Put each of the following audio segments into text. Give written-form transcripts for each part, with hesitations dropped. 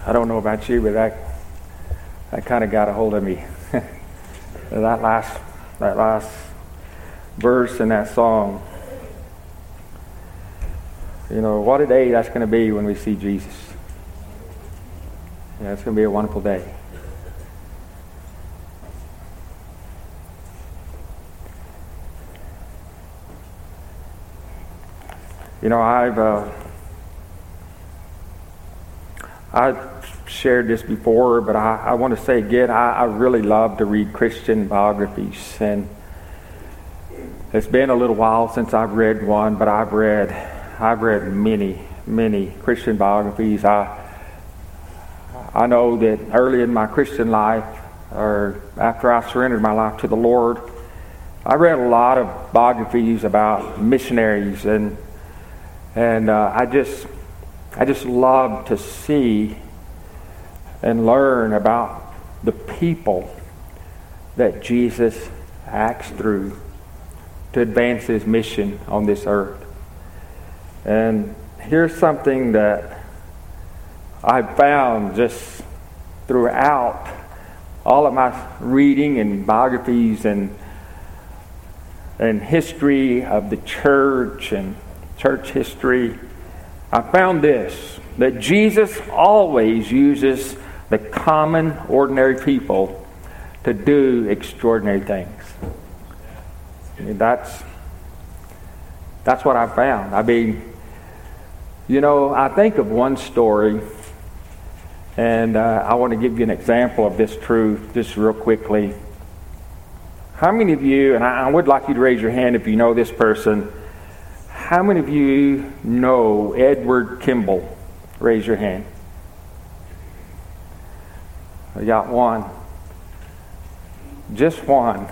I don't know about you, but that kind of got a hold of me. that last verse in that song. You know, what a day that's going to be when we see Jesus. Yeah, it's going to be a wonderful day. You know, I've shared this before, but I want to say again, I really love to read Christian biographies, and it's been a little while since I've read one, but I've read many Christian biographies. I know that early in my Christian life, or after I surrendered my life to the Lord, I read a lot of biographies about missionaries, and I just love to see and learn about the people that Jesus acts through to advance his mission on this earth. And here's something that I've found just throughout all of my reading and biographies and history of the church and church history. I found this, that Jesus always uses the common, ordinary people to do extraordinary things. I mean, that's what I found. I mean, you know, I think of one story, and I want to give you an example of this truth just real quickly. How many of you, and I would like you to raise your hand if you know this person, how many of you know Edward Kimball? Raise your hand. I got one. Just one.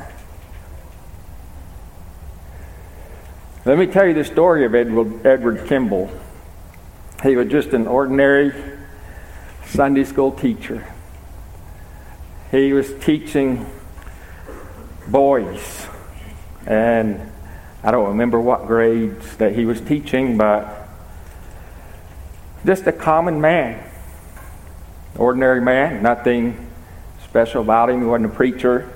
Let me tell you the story of Edward Kimball. He was just an ordinary Sunday school teacher. He was teaching boys, and I don't remember what grades that he was teaching, but just a common man, ordinary man, nothing special about him. He wasn't a preacher.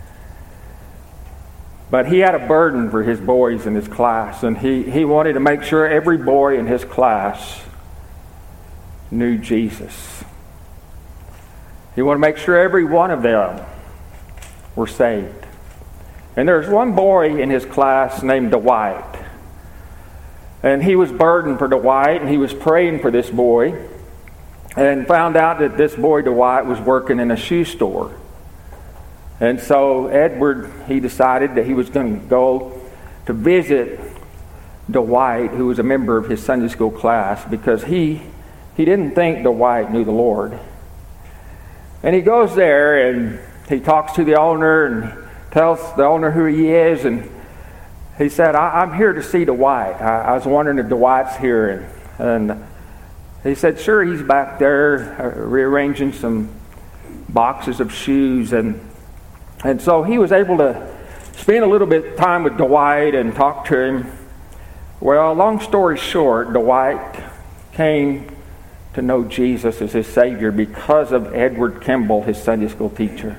But he had a burden for his boys in his class, and he wanted to make sure every boy in his class knew Jesus. He wanted to make sure every one of them were saved. And there was one boy in his class named Dwight. And he was burdened for Dwight, and he was praying for this boy, and found out that this boy, Dwight, was working in a shoe store. And so Edward, he decided that he was going to go to visit Dwight, who was a member of his Sunday school class, because he didn't think Dwight knew the Lord. And he goes there, and he talks to the owner, and tells the owner who he is, and he said, I'm here to see Dwight. I was wondering if Dwight's here. And he said, sure, he's back there rearranging some boxes of shoes. And so he was able to spend a little bit of time with Dwight and talk to him. Well, long story short, Dwight came to know Jesus as his Savior because of Edward Kimball, his Sunday school teacher.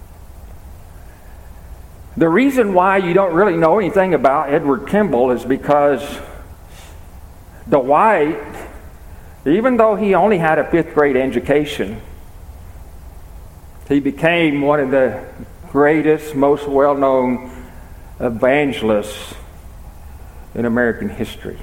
The reason why you don't really know anything about Edward Kimball is because Dwight, even though he only had a 5th grade education, he became one of the greatest, most well-known evangelists in American history.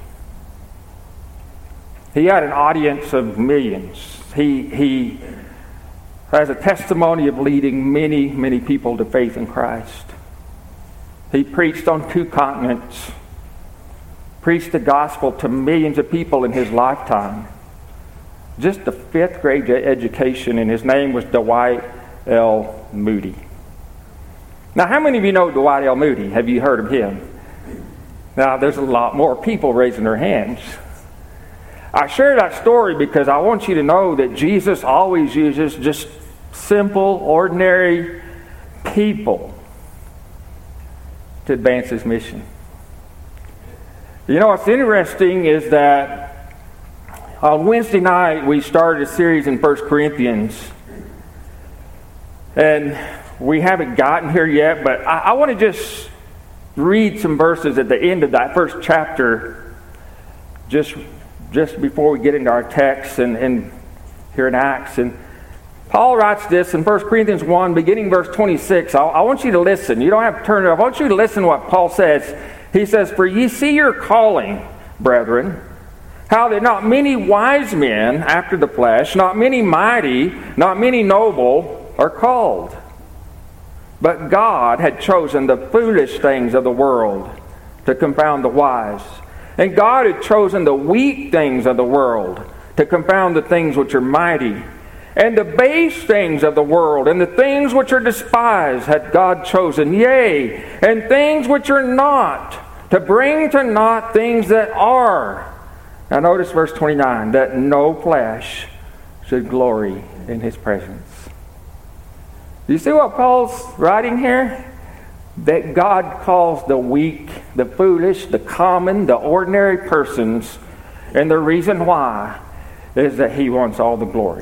He had an audience of millions. He has a testimony of leading many, many people to faith in Christ. He preached on 2 continents, preached the gospel to millions of people in his lifetime. Just a 5th grade education, and his name was Dwight L. Moody. Now, how many of you know Dwight L. Moody? Have you heard of him? Now, there's a lot more people raising their hands. I share that story because I want you to know that Jesus always uses just simple, ordinary people to advance his mission. You know, what's interesting is that On Wednesday night, we started a series in 1 Corinthians. And we haven't gotten here yet, but I want to just read some verses at the end of that first chapter, just before we get into our text and here in Acts. And Paul writes this in 1 Corinthians 1, beginning verse 26. I want you to listen. You don't have to turn it off. I want you to listen to what Paul says. He says, "For ye see your calling, brethren, how that not many wise men after the flesh, not many mighty, not many noble are called. But God had chosen the foolish things of the world to confound the wise. And God had chosen the weak things of the world to confound the things which are mighty. And the base things of the world and the things which are despised had God chosen, yea, and things which are not, to bring to naught things that are." Now notice verse 29, "that no flesh should glory in his presence." Do you see what Paul's writing here? That God calls the weak, the foolish, the common, the ordinary persons, and the reason why is that he wants all the glory.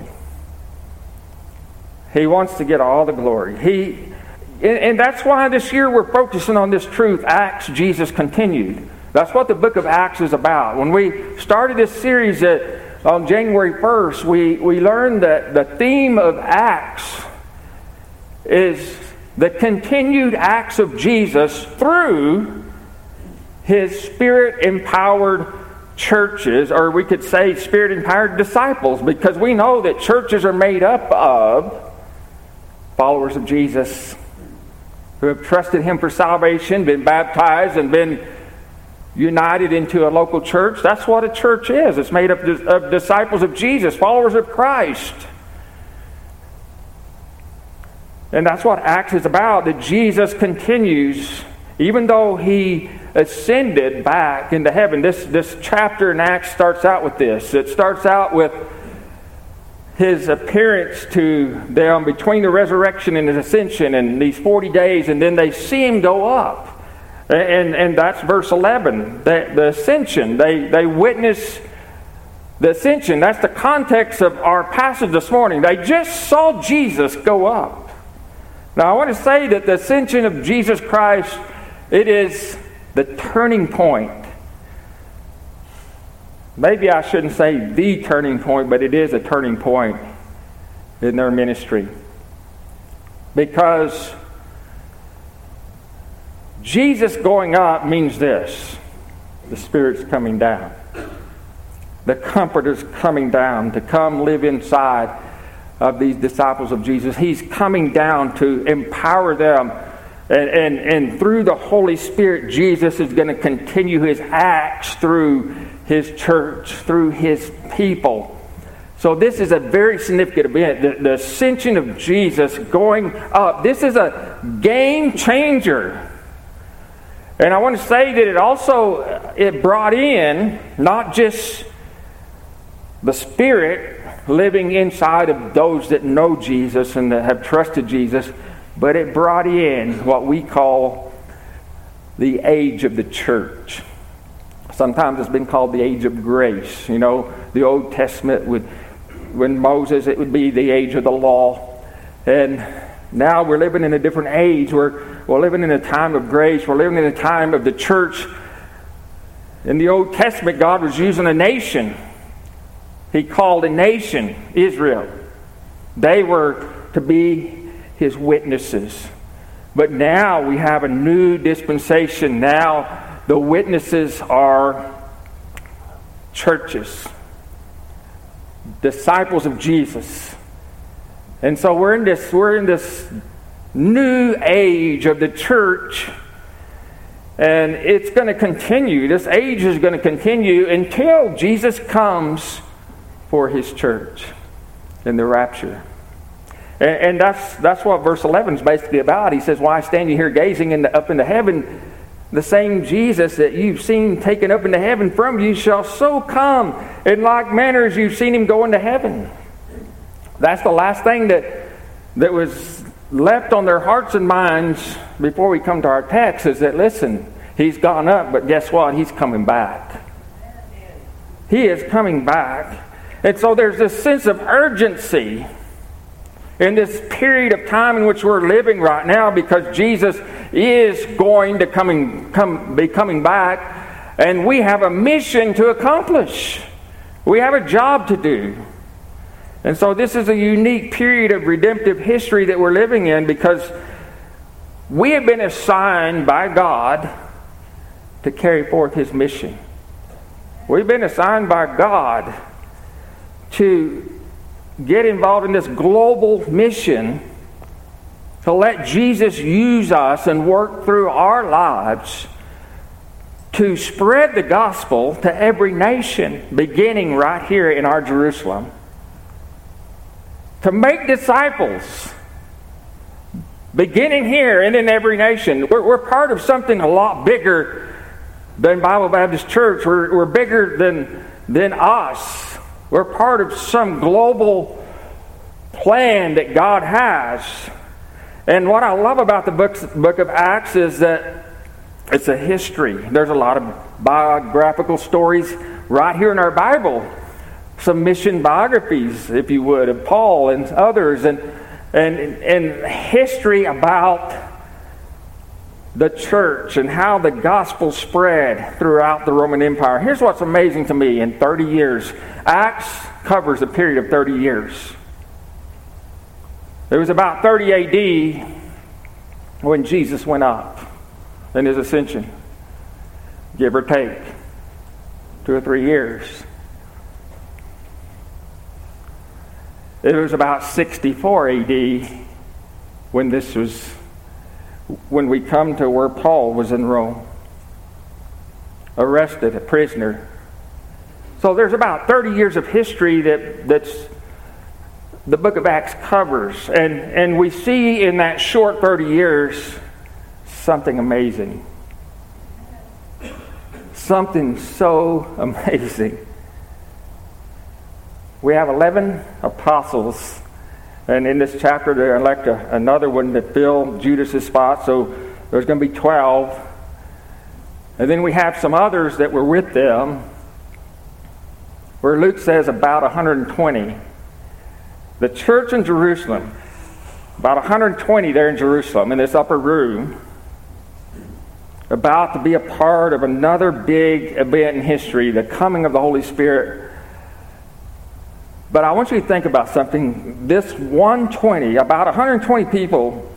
He wants to get all the glory. And that's why this year we're focusing on this truth, Acts, Jesus continued. That's what the book of Acts is about. When we started this series on January 1st, we learned that the theme of Acts is the continued acts of Jesus through his Spirit-empowered churches, or we could say Spirit-empowered disciples, because we know that churches are made up of followers of Jesus who have trusted him for salvation, been baptized, and been united into a local church. That's what a church is. It's made up of disciples of Jesus, followers of Christ. And that's what Acts is about, that Jesus continues, even though he ascended back into heaven. This chapter in Acts starts out with this. It starts out with his appearance to them between the resurrection and his ascension in these 40 days, and then they see him go up. And that's verse 11, the ascension. They witness the ascension. That's the context of our passage this morning. They just saw Jesus go up. Now I want to say that the ascension of Jesus Christ, it is the turning point. Maybe I shouldn't say the turning point, but it is a turning point in their ministry. Because Jesus going up means this: the Spirit's coming down. The Comforter's coming down to come live inside of these disciples of Jesus. He's coming down to empower them. And through the Holy Spirit, Jesus is going to continue his acts through his church, through his people. So this is a very significant event. The ascension of Jesus going up. This is a game changer. And I want to say that it brought in not just the Spirit living inside of those that know Jesus and that have trusted Jesus, but it brought in what we call the age of the church. Sometimes it's been called the age of grace. You know, the Old Testament when Moses, it would be the age of the law. And now we're living in a different age. We're living in a time of grace. We're living in a time of the church. In the Old Testament, God was using a nation. He called a nation Israel. They were to be his witnesses. But now we have a new dispensation. Now the witnesses are churches, disciples of Jesus. And so we're in this new age of the church, and it's going to continue. This age is going to continue until Jesus comes for his church in the rapture. And that's what verse 11 is basically about. He says, "Why stand you here gazing up into heaven? The same Jesus that you've seen taken up into heaven from you shall so come in like manner as you've seen him go into heaven." That's the last thing that was left on their hearts and minds before we come to our text, is that, listen, he's gone up, but guess what? He's coming back. He is coming back. And so there's this sense of urgency in this period of time in which we're living right now, because Jesus is going to be coming back, and we have a mission to accomplish. We have a job to do. And so this is a unique period of redemptive history that we're living in, because we have been assigned by God to carry forth His mission. We've been assigned by God to get involved in this global mission to let Jesus use us and work through our lives to spread the gospel to every nation, beginning right here in our Jerusalem. To make disciples, beginning here and in every nation. We're part of something a lot bigger than Bible Baptist Church. We're bigger than us. We're part of some global plan that God has. And what I love about the book of Acts is that it's a history. There's a lot of biographical stories right here in our Bible. Some mission biographies, if you would, of Paul and others, and history about the church and how the gospel spread throughout the Roman Empire. Here's what's amazing to me. In 30 years, Acts covers a period of 30 years. It was about 30 AD when Jesus went up in His ascension, give or take 2 or 3 years. It was about 64 AD when we come to where Paul was in Rome, arrested, a prisoner. So there's about 30 years of history that's the book of Acts covers. And we see in that short 30 years something amazing. Something so amazing. We have 11 apostles, and in this chapter they elect another one to fill Judas' spot, so there's going to be 12. And then we have some others that were with them, where Luke says about 120. The church in Jerusalem, about 120 there in Jerusalem, in this upper room, about to be a part of another big event in history, the coming of the Holy Spirit. But I want you to think about something. This 120, about 120 people,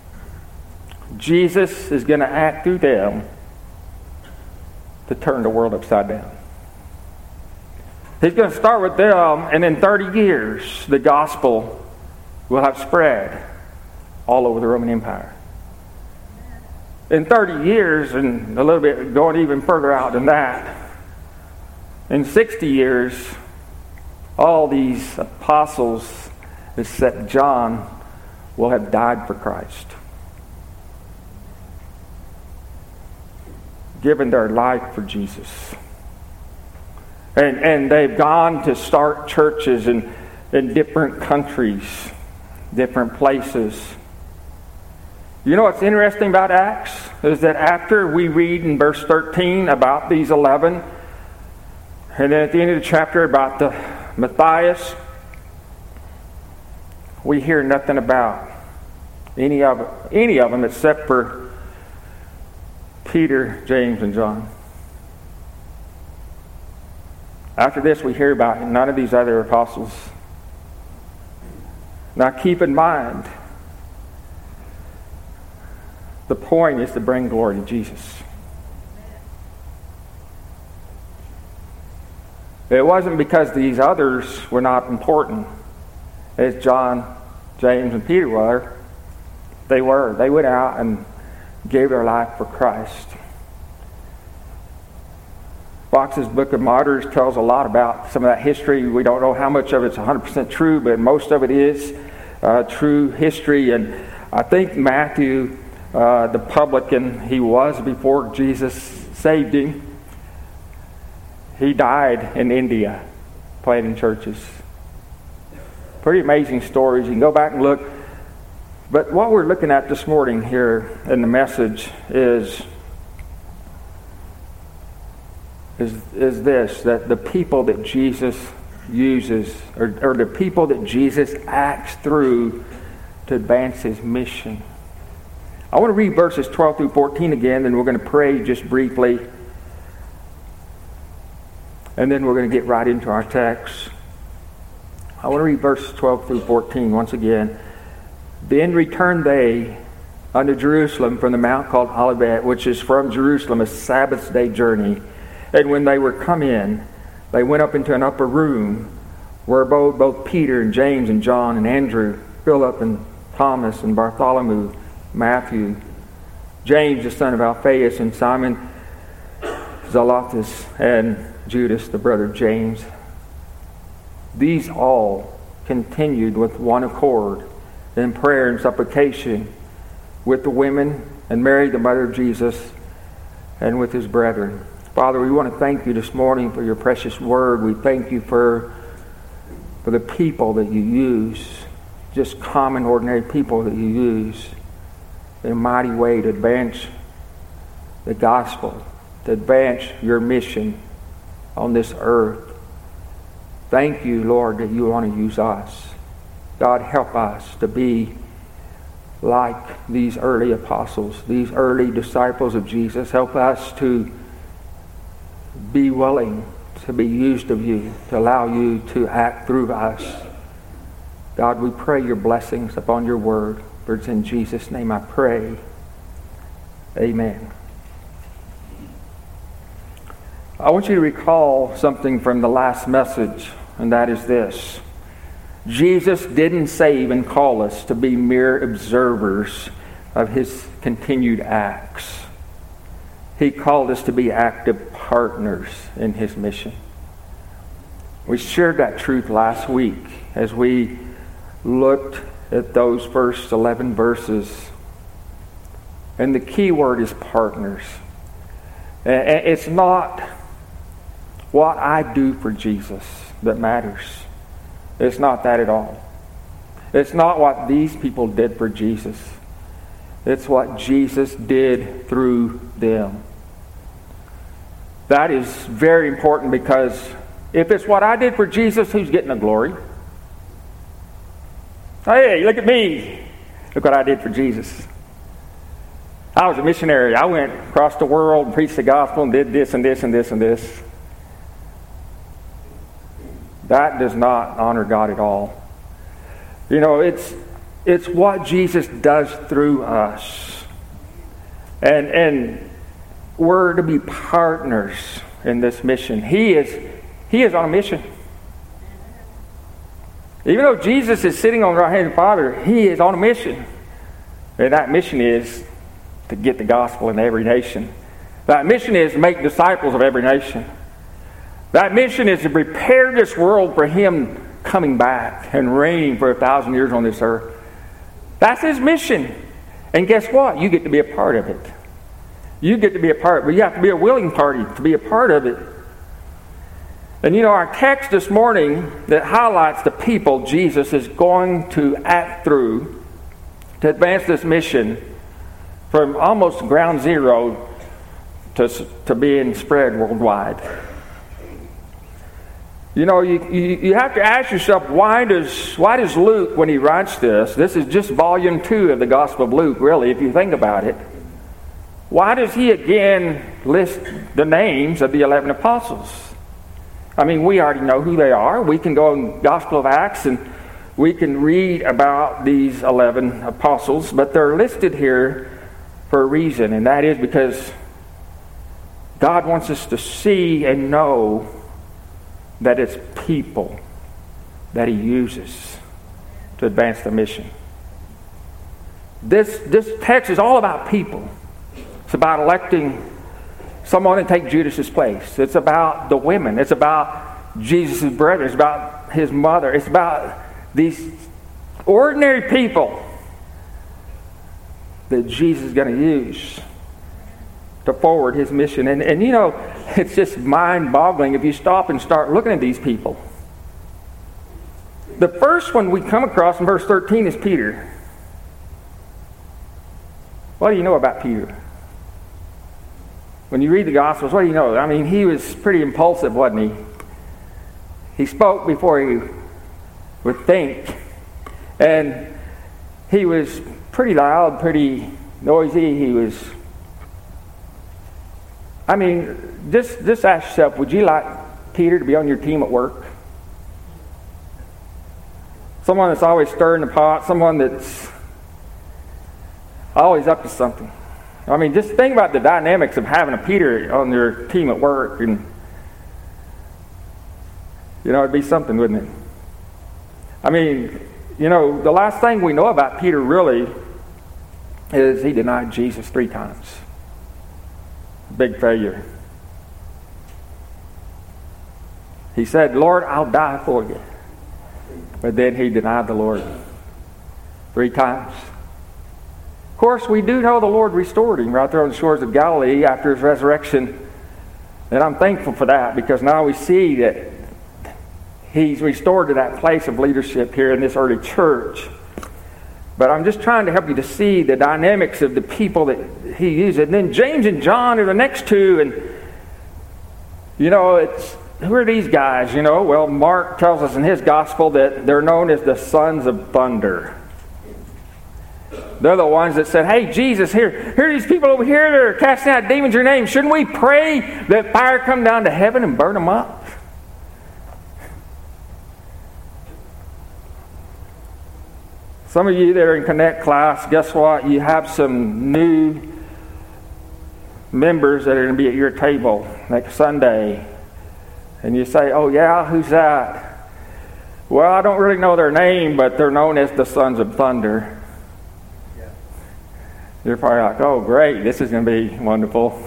Jesus is going to act through them to turn the world upside down. He's going to start with them, and in 30 years, the gospel will have spread all over the Roman Empire. In 30 years, and a little bit going even further out than that, in 60 years, all these apostles, except John, will have died for Christ, given their life for Jesus. And they've gone to start churches in different countries, different places. You know what's interesting about Acts? Is that after we read in verse 13 about these 11, and then at the end of the chapter about the Matthias, we hear nothing about any of them except for Peter, James, and John. After this, we hear about none of these other apostles. Now keep in mind, the point is to bring glory to Jesus. It wasn't because these others were not important, as John, James, and Peter were. They were. They went out and gave their life for Christ. Fox's Book of Martyrs tells a lot about some of that history. We don't know how much of it's 100% true, but most of it is true history. And I think Matthew, the publican he was before Jesus saved him, he died in India planting churches. Pretty amazing stories. You can go back and look. But what we're looking at this morning here in the message is is this, that the people that Jesus uses, or the people that Jesus acts through to advance his mission. I want to read verses 12 through 14 again, and we're going to pray just briefly. And then we're going to get right into our text. I want to read verses 12 through 14 once again. Then returned they unto Jerusalem from the mount called Olivet, which is from Jerusalem a Sabbath day journey. And when they were come in, they went up into an upper room, where both Peter and James and John and Andrew, Philip and Thomas and Bartholomew, Matthew, James the son of Alphaeus, and Simon Zelotes, and Judas the brother of James. These all continued with one accord in prayer and supplication with the women and Mary the mother of Jesus and with his brethren. Father, we want to thank you this morning for your precious word. We thank you for the people that you use, just common, ordinary people that you use in a mighty way to advance the gospel, to advance your mission on this earth. Thank you, Lord, that you want to use us. God, help us to be like these early apostles, these early disciples of Jesus. Help us to be willing to be used of you, to allow you to act through us. God, we pray your blessings upon your word. For it's in Jesus' name I pray. Amen. I want you to recall something from the last message, and that is this. Jesus didn't save and call us to be mere observers of his continued acts. He called us to be active partners in his mission. We shared that truth last week as we looked at those first 11 verses. And the key word is partners. It's not what I do for Jesus that matters. It's not that at all. It's not what these people did for Jesus. It's what Jesus did through them. That is very important, because if it's what I did for Jesus, who's getting the glory? Hey, look at me. Look what I did for Jesus. I was a missionary. I went across the world and preached the gospel and did this and this and this and this. That does not honor God at all. You know, it's what Jesus does through us. And we're to be partners in this mission. He is on a mission. Even though Jesus is sitting on the right hand of the Father, he is on a mission. And that mission is to get the gospel in every nation. That mission is to make disciples of every nation. That mission is to prepare this world for him coming back and reigning for 1,000 years on this earth. That's his mission. And guess what? You get to be a part of it. You get to be a part, but you have to be a willing party to be a part of it. And you know, our text this morning that highlights the people Jesus is going to act through to advance this mission from almost ground zero to being spread worldwide. You know, you have to ask yourself, why does Luke, when he writes this is just volume 2 of the Gospel of Luke, really, if you think about it. Why does he again list the names of the 11 apostles? I mean, we already know who they are. We can go in Gospel of Acts and we can read about these 11 apostles, but they're listed here for a reason, and that is because God wants us to see and know that it's people that he uses to advance the mission. This text is all about people. It's about electing someone to take Judas's place. It's about the women. It's about Jesus' brother. It's about his mother. It's about these ordinary people that Jesus is going to use to forward his mission. And you know, it's just mind-boggling if you stop and start looking at these people. The first one we come across in verse 13 is Peter. What do you know about Peter? When you read the Gospels, what do you know? I mean, he was pretty impulsive, wasn't he? He spoke before he would think. And he was pretty loud, pretty noisy. He was... I mean, just ask yourself, would you like Peter to be on your team at work? Someone that's always stirring the pot, someone that's always up to something. I mean, just think about the dynamics of having a Peter on your team at work, and it'd be something, wouldn't it? I mean, the last thing we know about Peter really is he denied Jesus 3 times. Big failure. He said, "Lord, I'll die for you." But then he denied the Lord 3 times. Of course, we do know the Lord restored him right there on the shores of Galilee after his resurrection. And I'm thankful for that, because now we see that he's restored to that place of leadership here in this early church. But I'm just trying to help you to see the dynamics of the people that he used. And then James and John are the next two. And, who are these guys? Well, Mark tells us in his gospel that they're known as the sons of thunder. They're the ones that said, "Hey, Jesus, here are these people over here that are casting out demons in your name. Shouldn't we pray that fire come down to heaven and burn them up?" Some of you that are in Connect class, guess what? You have some new members that are going to be at your table next Sunday. And you say, "Oh yeah, who's that?" "Well, I don't really know their name, but they're known as the Sons of Thunder." You're probably like, "Oh great, this is going to be wonderful."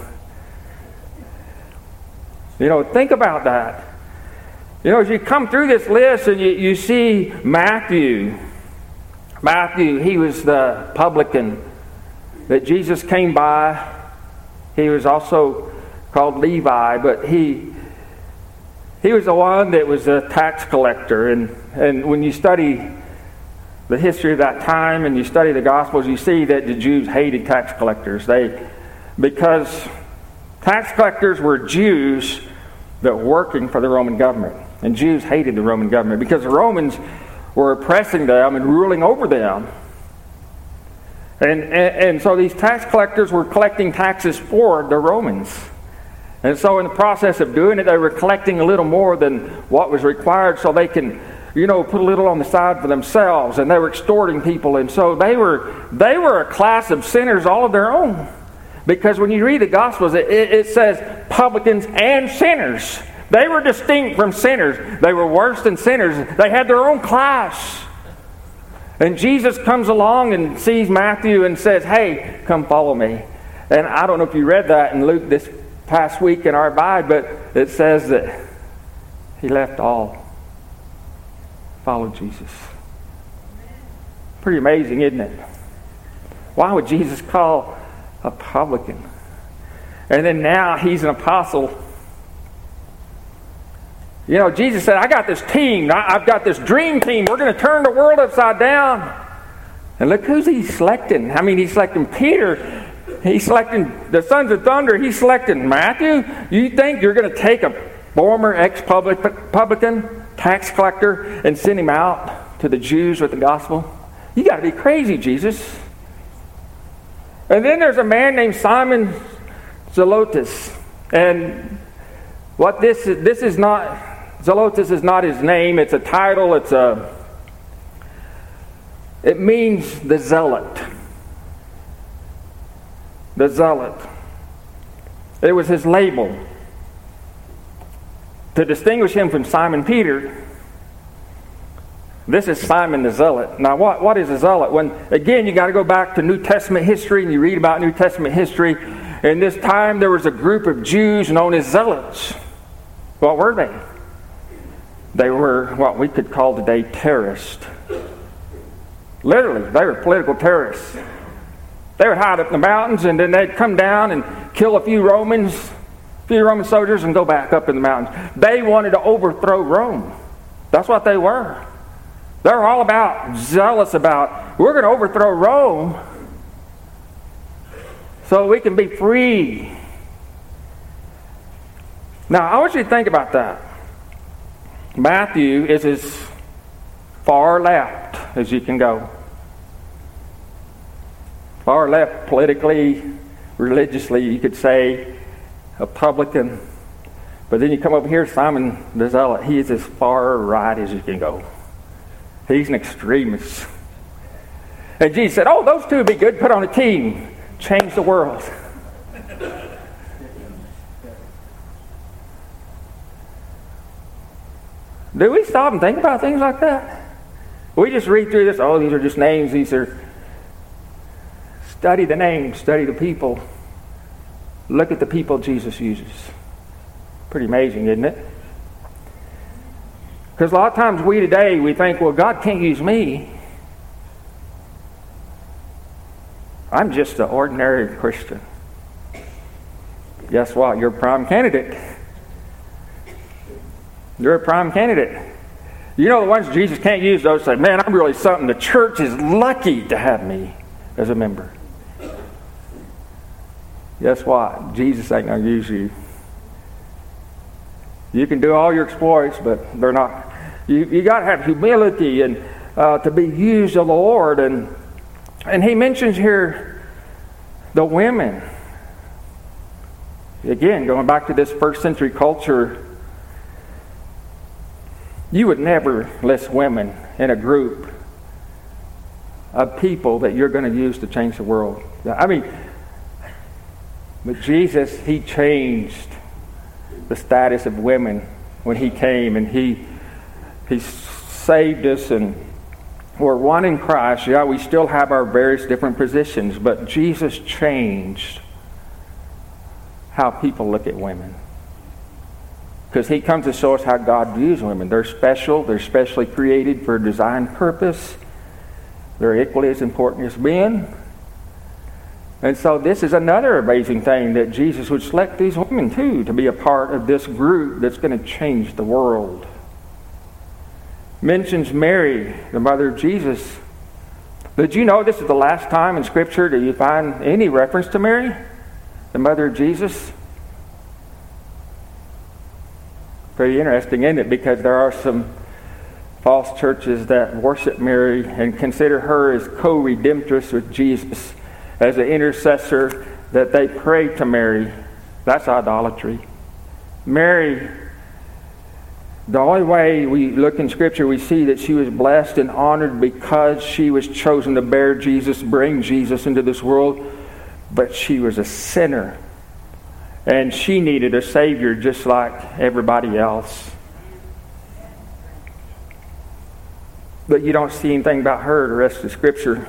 Think about that. As you come through this list and you see Matthew. Matthew, he was the publican that Jesus came by. He was also called Levi, but he was the one that was a tax collector. And when you study the history of that time and you study the Gospels, you see that the Jews hated tax collectors. Because tax collectors were Jews that were working for the Roman government. And Jews hated the Roman government because the Romans were oppressing them and ruling over them. And so these tax collectors were collecting taxes for the Romans. And so in the process of doing it, they were collecting a little more than what was required so they can, put a little on the side for themselves. And they were extorting people. And so they were a class of sinners all of their own. Because when you read the Gospels, it says publicans and sinners. They were distinct from sinners. They were worse than sinners. They had their own class. And Jesus comes along and sees Matthew and says, "Hey, come follow me." And I don't know if you read that in Luke this past week in our Bible, but it says that he left all, followed Jesus. Pretty amazing, isn't it? Why would Jesus call a publican? And then now he's an apostle. Jesus said, "I got this team. I've got this dream team. We're going to turn the world upside down." And look who's he selecting. I mean, he's selecting Peter. He's selecting the Sons of Thunder. He's selecting Matthew. You think you're going to take a former ex-publican tax collector and send him out to the Jews with the gospel? You got to be crazy, Jesus. And then there's a man named Simon Zelotes. And what this is not... Zelotes is not his name. It's a title. It means the zealot. The zealot. It was his label to distinguish him from Simon Peter. This is Simon the Zealot. Now, what is a zealot? When again, you got to go back to New Testament history, and you read about New Testament history. In this time, there was a group of Jews known as zealots. What were they? They were what we could call today terrorists. Literally, they were political terrorists. They would hide up in the mountains, and then they'd come down and kill a few Roman soldiers and go back up in the mountains. They wanted to overthrow Rome. That's what they were. They were all zealous about, we're going to overthrow Rome so we can be free. Now, I want you to think about that. Matthew is as far left as you can go. Far left politically, religiously, you could say, a publican. But then you come over here, Simon the Zealot, he is as far right as you can go. He's an extremist. And Jesus said, oh, those two would be good, put on a team, change the world. Do we stop and think about things like that? We just read through this, oh, these are just names, these are... Study the names, study the people. Look at the people Jesus uses. Pretty amazing, isn't it? Because a lot of times we today, we think, well, God can't use me. I'm just an ordinary Christian. Guess what? You're a prime candidate. You're a prime candidate. You know the ones Jesus can't use, those say, man, I'm really something. The church is lucky to have me as a member. Guess what? Jesus ain't going to use you. You can do all your exploits, but they're not. You got to have humility and to be used of the Lord. And he mentions here the women. Again, going back to this first century culture, you would never list women in a group of people that you're going to use to change the world. I mean, but Jesus, he changed the status of women when he came, and he saved us, and we're one in Christ. Yeah, we still have our various different positions, but Jesus changed how people look at women. Because he comes to show us how God views women. They're special. They're specially created for a designed purpose. They're equally as important as men. And so this is another amazing thing, that Jesus would select these women too to be a part of this group that's going to change the world. Mentions Mary, the mother of Jesus. Did you know this is the last time in Scripture that you find any reference to Mary, the mother of Jesus? Pretty interesting, isn't it? Because there are some false churches that worship Mary and consider her as co-redemptress with Jesus, as an intercessor, that they pray to Mary. That's idolatry. Mary, the only way we look in Scripture, we see that she was blessed and honored because she was chosen to bear Jesus, bring Jesus into this world. But she was a sinner. And she needed a Savior just like everybody else. But you don't see anything about her the rest of the Scripture.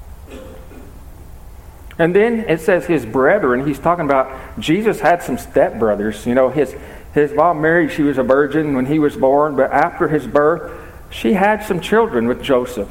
And then it says his brethren. He's talking about Jesus had some stepbrothers. You know, his mom Mary, she was a virgin when he was born. But after his birth, she had some children with Joseph.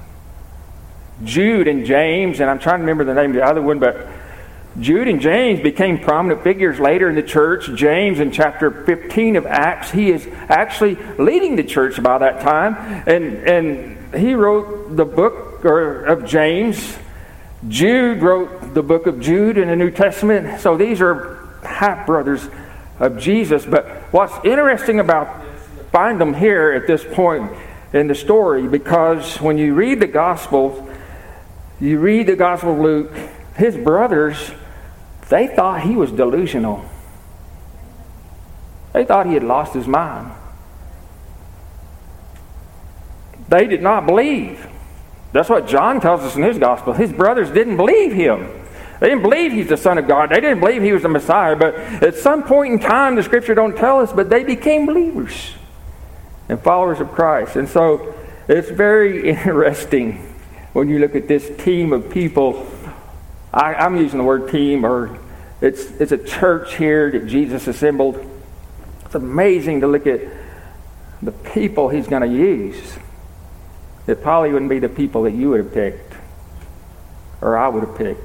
Jude and James, and I'm trying to remember the name of the other one, but Jude and James became prominent figures later in the church. James, in chapter 15 of Acts, he is actually leading the church by that time. And he wrote the book of James. Jude wrote the book of Jude in the New Testament. So these are half-brothers of Jesus. But what's interesting about find them here at this point in the story, because when you read the Gospel of Luke, his brothers, they thought he was delusional. They thought he had lost his mind. They did not believe. That's what John tells us in his gospel. His brothers didn't believe him. They didn't believe he's the Son of God. They didn't believe he was the Messiah. But at some point in time, the Scripture don't tell us, but they became believers and followers of Christ. And so it's very interesting when you look at this team of people. I'm using the word team, or it's a church here that Jesus assembled. It's amazing to look at the people he's going to use. It probably wouldn't be the people that you would have picked, or I would have picked.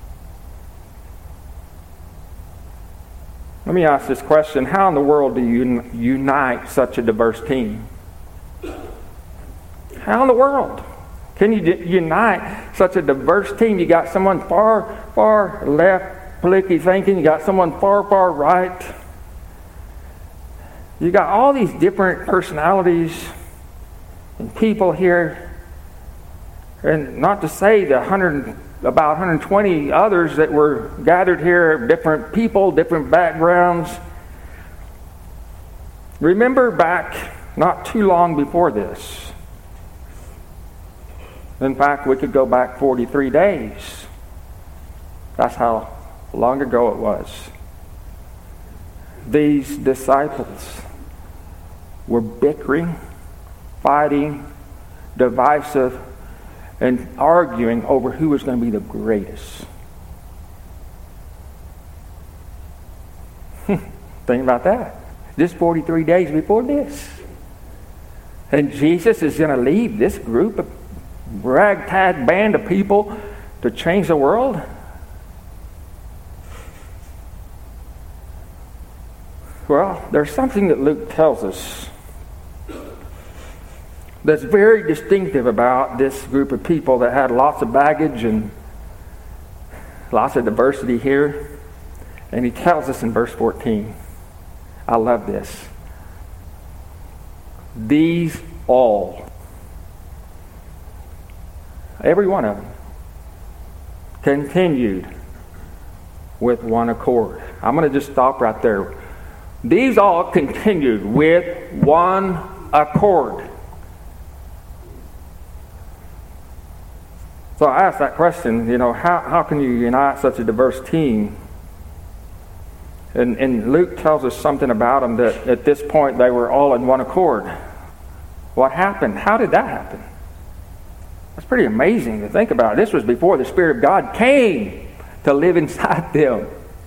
Let me ask this question. How in the world do you unite such a diverse team? How in the world can you unite such a diverse team? You got someone far left, politically thinking. You got someone far right. You got all these different personalities and people here. And not to say the about 120 others that were gathered here, different people, different backgrounds. Remember back not too long before this. In fact, we could go back 43 days. That's how long ago it was. These disciples were bickering, fighting, divisive, and arguing over who was going to be the greatest. Think about that. Just 43 days before this. And Jesus is going to leave this group of ragtag band of people to change the world? Well, there's something that Luke tells us that's very distinctive about this group of people that had lots of baggage and lots of diversity here. And he tells us in verse 14. I love this. These all, every one of them, continued with one accord. I'm going to just stop right there. These all continued with one accord. So I asked that question, how can you unite such a diverse team? And Luke tells us something about them that at this point they were all in one accord. What happened? How did that happen? That's pretty amazing to think about. This was before the Spirit of God came to live inside them.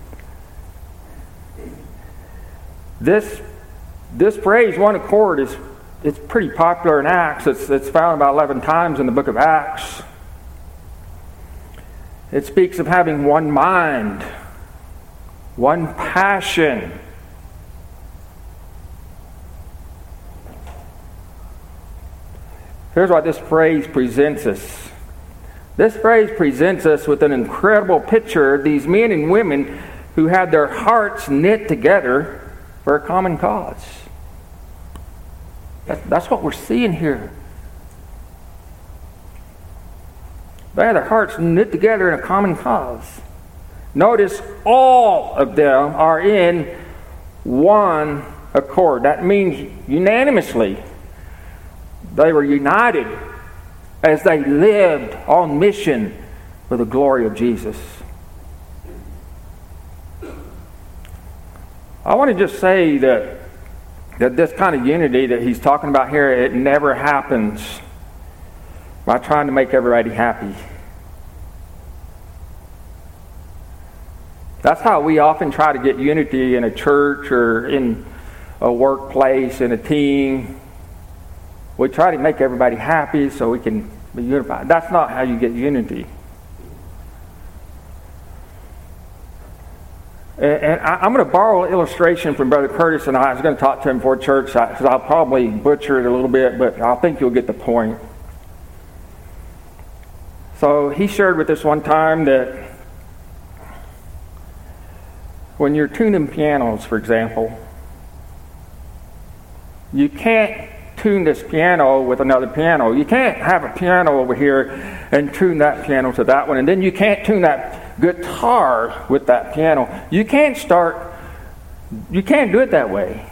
This phrase, one accord, it's pretty popular in Acts. It's found about 11 times in the book of Acts. It speaks of having one mind, one passion. Here's what this phrase presents us. This phrase presents us with an incredible picture of these men and women who had their hearts knit together for a common cause. That's what we're seeing here. They had their hearts knit together in a common cause. Notice all of them are in one accord. That means unanimously. They were united as they lived on mission for the glory of Jesus. I want to just say that this kind of unity that he's talking about here, it never happens by trying to make everybody happy. That's how we often try to get unity in a church or in a workplace, in a team. We try to make everybody happy so we can be unified. That's not how you get unity. And I'm going to borrow an illustration from Brother Curtis, and I was going to talk to him for church, because I'll probably butcher it a little bit, but I think you'll get the point. So he shared with us one time that when you're tuning pianos, for example, you can't tune this piano with another piano. You can't have a piano over here and tune that piano to that one, and then you can't tune that guitar with that piano. You can't do it that way.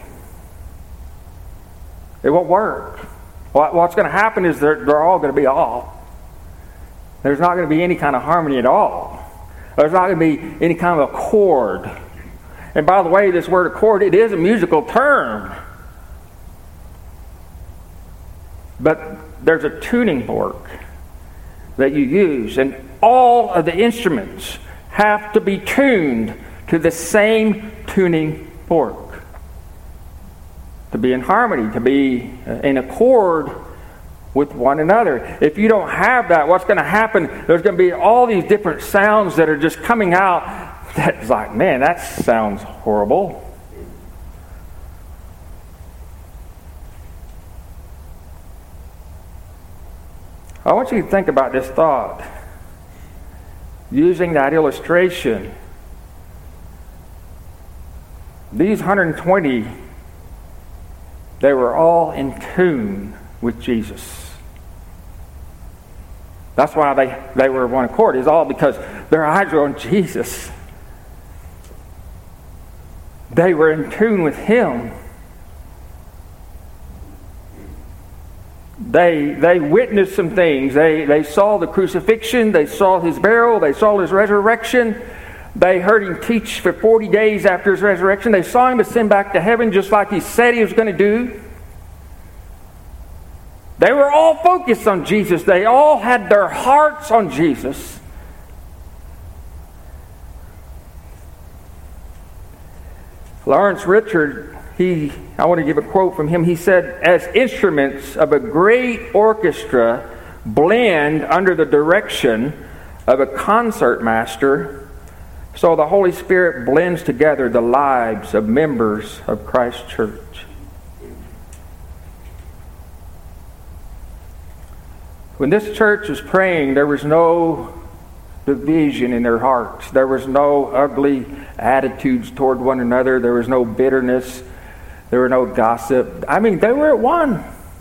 It won't work. What's going to happen is they're all going to be off. There's not going to be any kind of harmony at all. There's not going to be any kind of accord. And by the way, this word accord, it is a musical term. But there's a tuning fork that you use, and all of the instruments have to be tuned to the same tuning fork to be in harmony, to be in accord with one another. If you don't have that, what's going to happen? There's going to be all these different sounds that are just coming out. That's like, man, that sounds horrible. I want you to think about this thought. Using that illustration, these 120 They were all in tune with Jesus. That's why they were of one accord. It's all because their eyes were on Jesus. They were in tune with Him. They witnessed some things. They saw the crucifixion. They saw His burial. They saw His resurrection. They heard Him teach for 40 days after His resurrection. They saw Him ascend back to heaven just like He said He was going to do. They were all focused on Jesus. They all had their hearts on Jesus. Lawrence Richard, I want to give a quote from him. He said, "As instruments of a great orchestra blend under the direction of a concert master, so the Holy Spirit blends together the lives of members of Christ's church." When this church was praying, there was no division in their hearts. There was no ugly attitudes toward one another. There was no bitterness. There were no gossip. I mean, they were at one.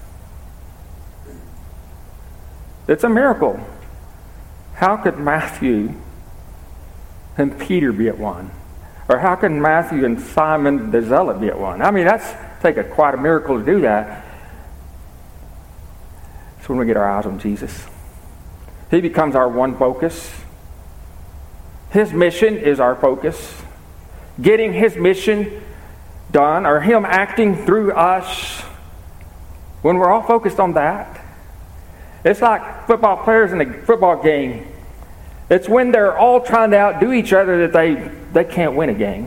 It's a miracle. How could Matthew and Peter be at one? Or how can Matthew and Simon the Zealot be at one? I mean, that's quite a miracle to do that. It's when we get our eyes on Jesus. He becomes our one focus. His mission is our focus. Getting His mission done, or Him acting through us, when we're all focused on that. It's like football players in a football game. It's when they're all trying to outdo each other that they can't win a game.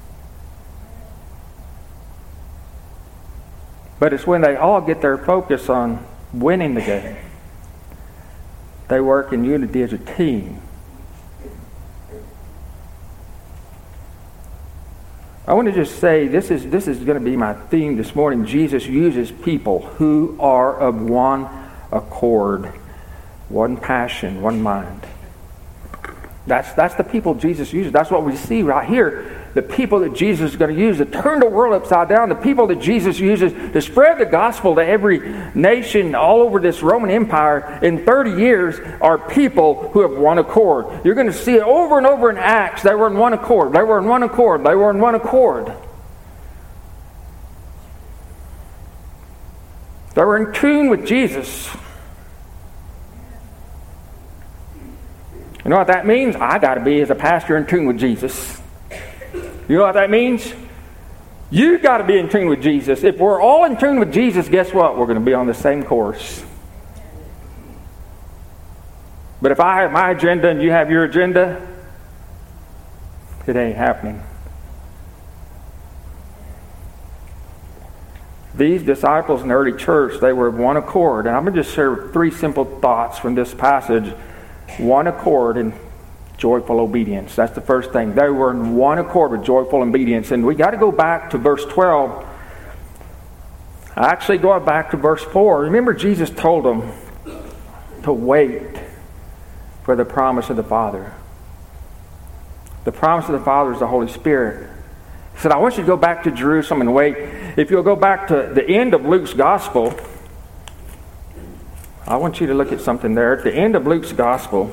But it's when they all get their focus on winning the game. They work in unity as a team. I want to just say, this is going to be my theme this morning. Jesus uses people who are of one accord, one passion, one mind. That's the people Jesus uses. That's what we see right here. The people that Jesus is going to use to turn the world upside down. The people that Jesus uses to spread the gospel to every nation all over this Roman Empire in 30 years are people who have one accord. You're going to see it over and over in Acts. They were in one accord. They were in one accord. They were in one accord. They were in tune with Jesus. You know what that means? I got to be, as a pastor, in tune with Jesus. You know what that means? You got to be in tune with Jesus. If we're all in tune with Jesus, guess what? We're going to be on the same course. But if I have my agenda and you have your agenda, it ain't happening. These disciples in the early church, they were of one accord. And I'm going to just share 3 simple thoughts from this passage. One accord and joyful obedience. That's the first thing. They were in one accord with joyful obedience. And we got to go back to verse 12. Actually, going back to verse 4. Remember, Jesus told them to wait for the promise of the Father. The promise of the Father is the Holy Spirit. He said, I want you to go back to Jerusalem and wait. If you'll go back to the end of Luke's Gospel, I want you to look at something there. At the end of Luke's Gospel,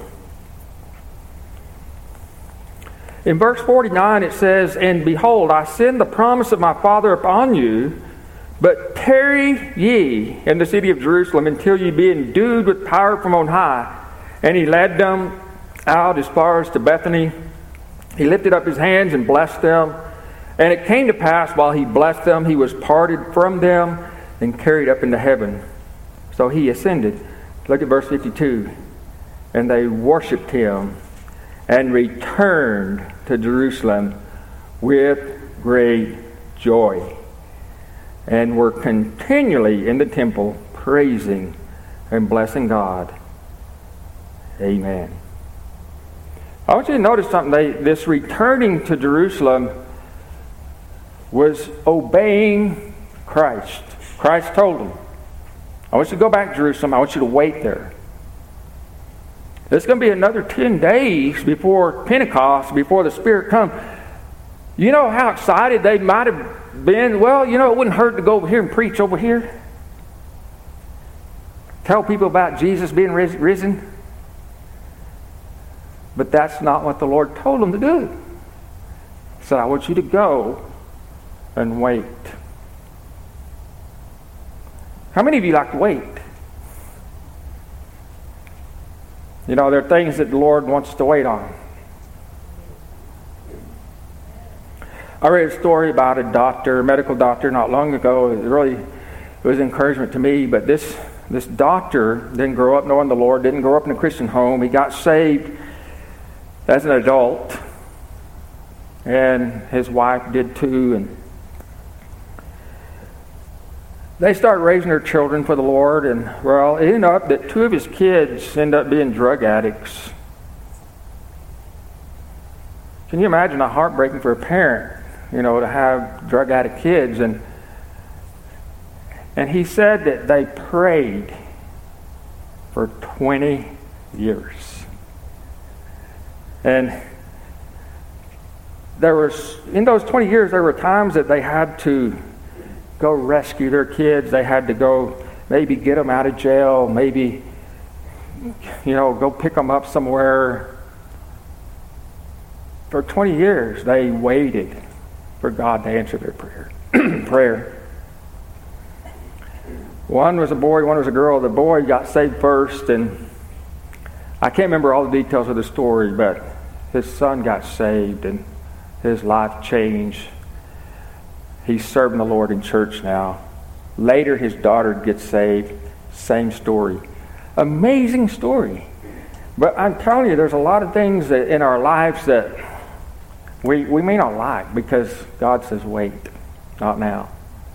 in verse 49 it says, And behold, I send the promise of my Father upon you, but tarry ye in the city of Jerusalem until ye be endued with power from on high. And He led them out as far as to Bethany. He lifted up His hands and blessed them. And it came to pass, while He blessed them, He was parted from them and carried up into heaven. So He ascended. Look at verse 52. And they worshipped Him and returned to Jerusalem with great joy, and were continually in the temple praising and blessing God. Amen. I want you to notice something. This returning to Jerusalem was obeying Christ. Christ told them, I want you to go back to Jerusalem. I want you to wait there. It's going to be another 10 days before Pentecost, before the Spirit comes. You know how excited they might have been? Well, you know, it wouldn't hurt to go over here and preach over here. Tell people about Jesus being risen. But that's not what the Lord told them to do. He said, I want you to go and wait. How many of you like to wait? You know, there are things that the Lord wants us to wait on. I read a story about a medical doctor not long ago. It was encouragement to me, but this doctor didn't grow up knowing the Lord, didn't grow up in a Christian home. He got saved as an adult, and his wife did too, and they started raising their children for the Lord, and well, it ended up that 2 of his kids ended up being drug addicts. Can you imagine how heartbreaking for a parent, you know, to have drug addict kids? And he said that they prayed for 20 years. And in those 20 years, there were times that they had to go rescue their kids. They had to go maybe get them out of jail, maybe, you know, go pick them up somewhere. For 20 years, they waited for God to answer their prayer. One was a boy, one was a girl. The boy got saved first, and I can't remember all the details of the story, but his son got saved, and his life changed. He's serving the Lord in church now. Later, his daughter gets saved. Same story. Amazing story. But I'm telling you, there's a lot of things that in our lives that we may not like because God says, wait, not now.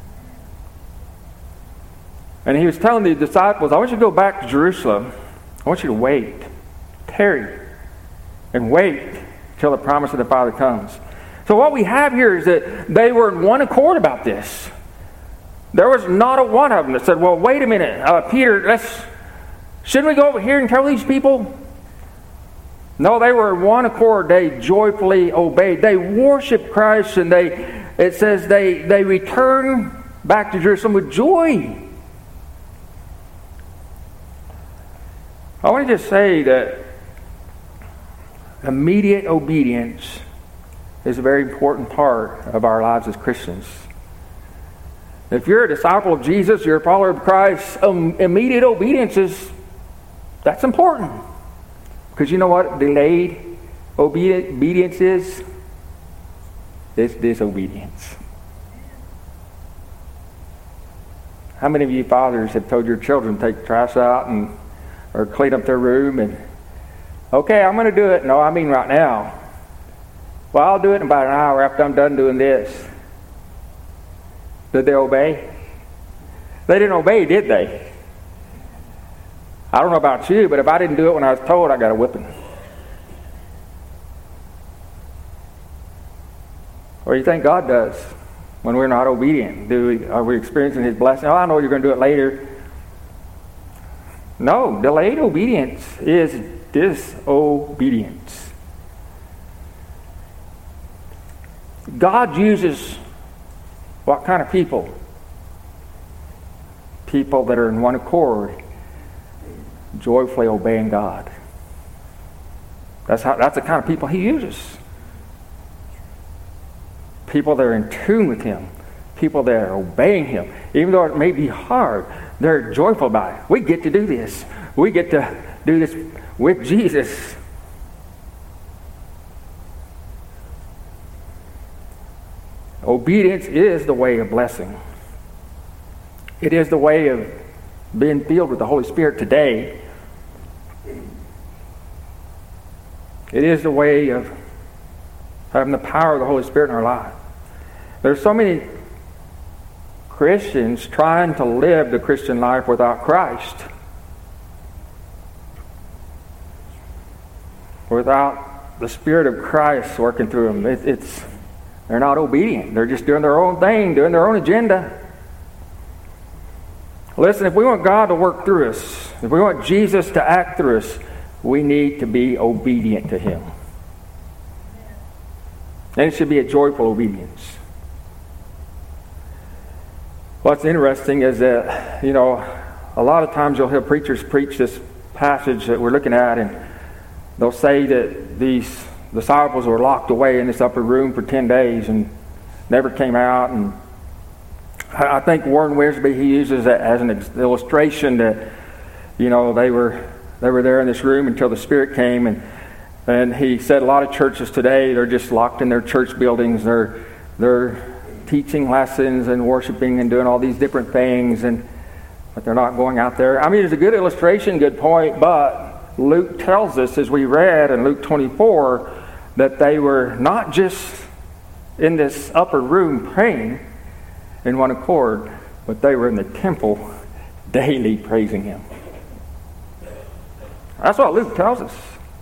And he was telling the disciples, I want you to go back to Jerusalem. I want you to wait. Tarry. And wait till the promise of the Father comes. So what we have here is that they were in one accord about this. There was not a one of them that said, well, wait a minute, Peter, shouldn't we go over here and tell these people? No, they were in one accord. They joyfully obeyed. They worshiped Christ, and it says they returned back to Jerusalem with joy. I want to just say that immediate obedience is a very important part of our lives as Christians. If you're a disciple of Jesus, you're a follower of Christ, immediate obedience that's important. Because you know what delayed obedience is? It's disobedience. How many of you fathers have told your children to take the trash out or clean up their room and, okay, I'm going to do it. No, I mean right now. Well, I'll do it in about an hour after I'm done doing this. Did they obey? They didn't obey, did they? I don't know about you, but if I didn't do it when I was told, I got a whipping. What do you think God does when we're not obedient? Are we experiencing His blessing? Oh, I know you're going to do it later. No, delayed obedience is disobedience. God uses what kind of people? People that are in one accord, joyfully obeying God. That's the kind of people He uses. People that are in tune with Him. People that are obeying Him. Even though it may be hard, they're joyful about it. We get to do this. We get to do this with Jesus. Obedience is the way of blessing. It is the way of being filled with the Holy Spirit today. It is the way of having the power of the Holy Spirit in our life. There's so many Christians trying to live the Christian life without Christ. Without the Spirit of Christ working through them. They're not obedient. They're just doing their own thing, doing their own agenda. Listen, if we want God to work through us, if we want Jesus to act through us, we need to be obedient to Him. And it should be a joyful obedience. What's interesting is that, a lot of times you'll hear preachers preach this passage that we're looking at, and they'll say that these disciples were locked away in this upper room for 10 days and never came out. And I think Warren Wiersbe, he uses that as an illustration that, they were there in this room until the Spirit came. And he said a lot of churches today, they're just locked in their church buildings. They're teaching lessons and worshiping and doing all these different things, but they're not going out there. I mean, it's a good illustration, good point, but Luke tells us, as we read in Luke 24, that they were not just in this upper room praying in one accord, but they were in the temple daily praising Him. That's what Luke tells us.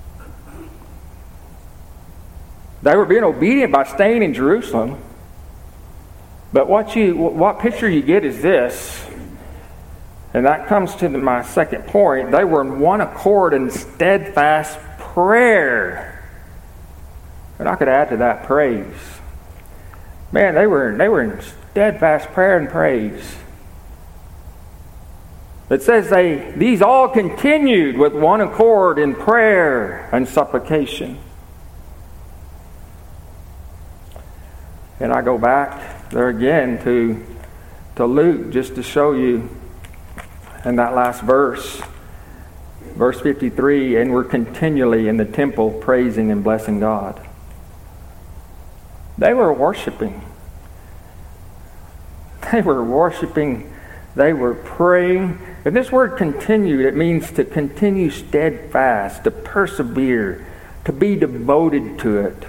They were being obedient by staying in Jerusalem. But what picture you get is this, and that comes to my second point. They were in one accord and steadfast prayer. And I could add to that praise. Man, they were in steadfast prayer and praise. It says these all continued with one accord in prayer and supplication. And I go back there again to Luke just to show you in that last verse, verse 53, and we're continually in the temple praising and blessing God. They were worshiping. They were worshiping. They were praying. And this word continued, it means to continue steadfast, to persevere, to be devoted to it.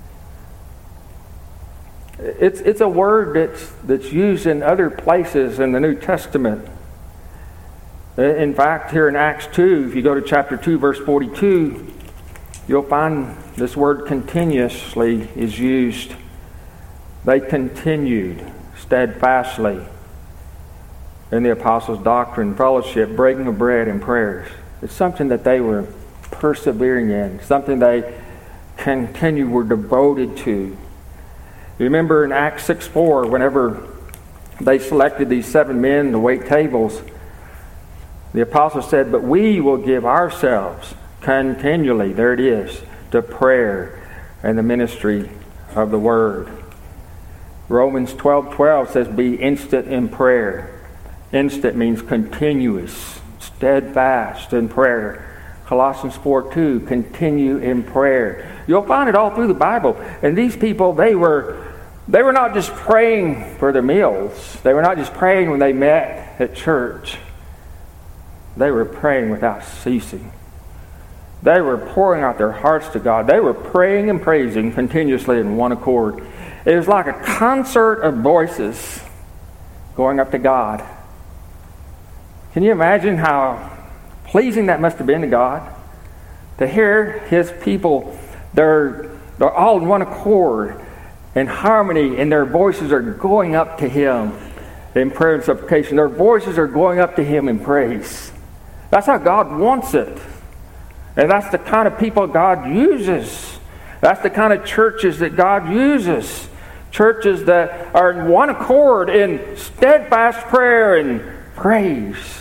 It's a word that's used in other places in the New Testament. In fact, here in Acts 2, if you go to chapter 2, verse 42, you'll find this word continuously is used. They continued steadfastly in the apostles' doctrine, fellowship, breaking of bread, and prayers. It's something that they were persevering in, something they were devoted to. You remember in Acts 6:4, whenever they selected these 7 men to wait tables, the apostles said, "But we will give ourselves continually," there it is, "to prayer and the ministry of the word." Romans 12:12 says, "Be instant in prayer." Instant means continuous, steadfast in prayer. Colossians 4:2, continue in prayer. You'll find it all through the Bible. And these people, they were not just praying for their meals. They were not just praying when they met at church. They were praying without ceasing. They were pouring out their hearts to God. They were praying and praising continuously in one accord. It was like a concert of voices going up to God. Can you imagine how pleasing that must have been to God? To hear His people, they're all in one accord, in harmony, and their voices are going up to Him in prayer and supplication. Their voices are going up to Him in praise. That's how God wants it. And that's the kind of people God uses. That's the kind of churches that God uses. Churches that are in one accord in steadfast prayer and praise.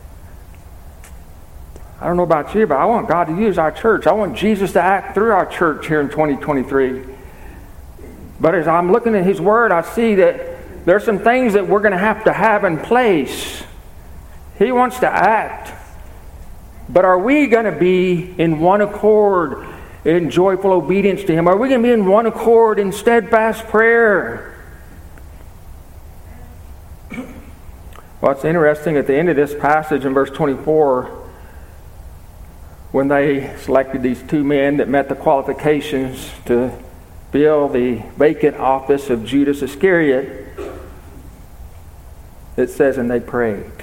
I don't know about you, but I want God to use our church. I want Jesus to act through our church here in 2023. But as I'm looking at His Word, I see that there's some things that we're going to have in place. He wants to act. But are we going to be in one accord in joyful obedience to Him? Are we going to be in one accord in steadfast prayer? Well, it's interesting at the end of this passage in verse 24, when they selected these 2 men that met the qualifications to fill the vacant office of Judas Iscariot, it says, and they prayed.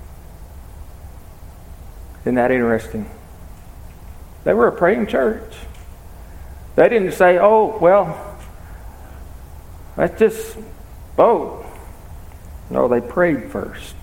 Isn't that interesting? They were a praying church. They didn't say, "Oh, well, let's just vote." No, they prayed first.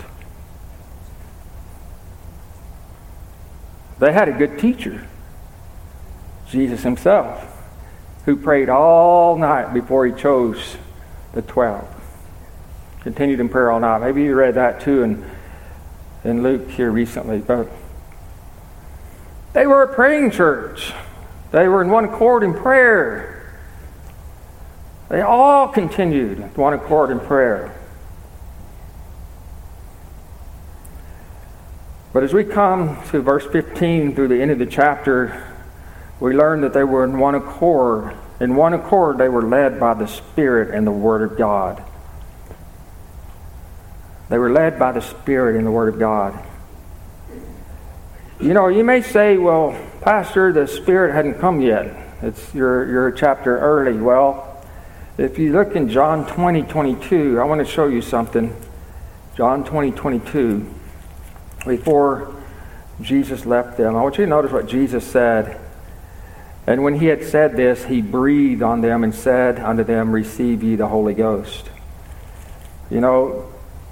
They had a good teacher, Jesus Himself, who prayed all night before he chose the 12. Continued in prayer all night. Maybe you read that too in Luke here recently. But they were a praying church. They were in one accord in prayer. They all continued in one accord in prayer. But as we come to verse 15 through the end of the chapter, we learn that they were in one accord. In one accord, they were led by the Spirit and the Word of God. They were led by the Spirit and the Word of God. You know, you may say, well, Pastor, the Spirit hadn't come yet. You're a chapter early. Well, if you look in John 20:22, I want to show you something. John 20:22, before Jesus left them, I want you to notice what Jesus said. And when he had said this, he breathed on them and said unto them, receive ye the Holy Ghost. You know,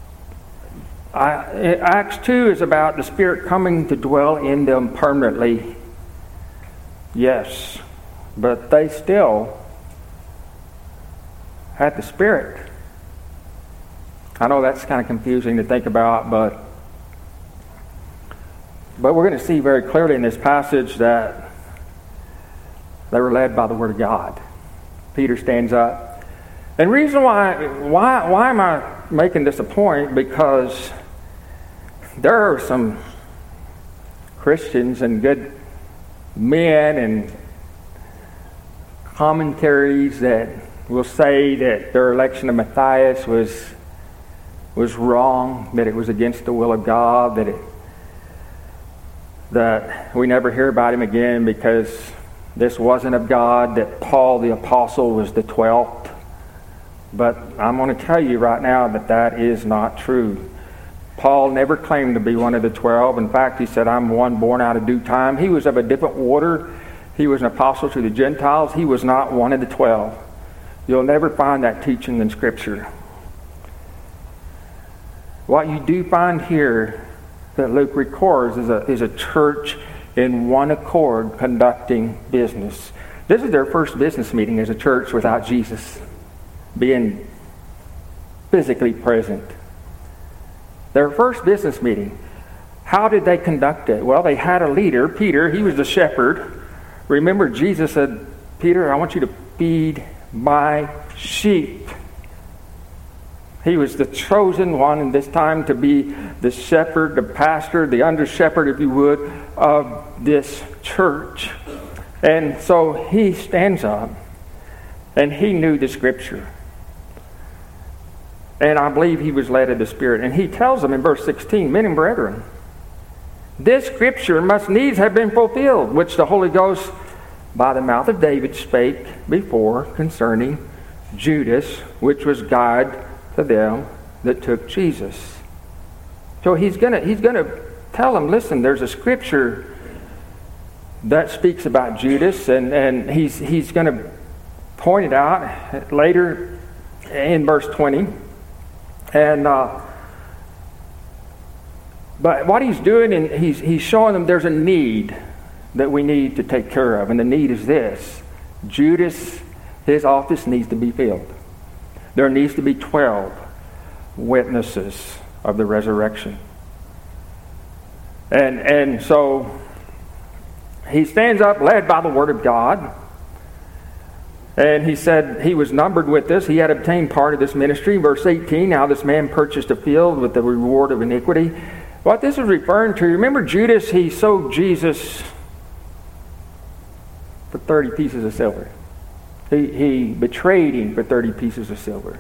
Acts 2 is about the Spirit coming to dwell in them permanently. Yes, but they still had the Spirit. I know that's kind of confusing to think about, but we're going to see very clearly in this passage that they were led by the Word of God. Peter stands up. And the reason why am I making this a point? Because there are some Christians and good men and commentaries that will say that their election of Matthias was wrong, that it was against the will of God, that we never hear about him again because this wasn't of God, that Paul the Apostle was the 12th. But I'm going to tell you right now that is not true. Paul never claimed to be one of the 12. In fact, he said, I'm one born out of due time. He was of a different order. He was an apostle to the Gentiles. He was not one of the 12. You'll never find that teaching in Scripture. What you do find here that Luke records is a church in one accord conducting business. This is their first business meeting as a church without Jesus being physically present. Their first business meeting. How did they conduct it? Well, they had a leader, Peter. He was the shepherd. Remember, Jesus said, Peter, I want you to feed my sheep. He was the chosen one in this time to be the shepherd, the pastor, the under-shepherd, if you would, of this church. And so he stands up, and he knew the Scripture. And I believe he was led of the Spirit. And he tells them in verse 16, men and brethren, this Scripture must needs have been fulfilled, which the Holy Ghost by the mouth of David spake before concerning Judas, which was guide to them that took Jesus. So he's gonna tell them, listen, there's a Scripture that speaks about Judas, and he's going to point it out later in verse 20. And but what he's doing, and he's showing them there's a need that we need to take care of, and the need is this: Judas, his office needs to be filled. There needs to be 12 witnesses of the resurrection. And so he stands up, led by the Word of God. And he said he was numbered with this. He had obtained part of this ministry. Verse 18, now this man purchased a field with the reward of iniquity. What this is referring to, remember Judas, he sold Jesus for 30 pieces of silver. He betrayed him for 30 pieces of silver.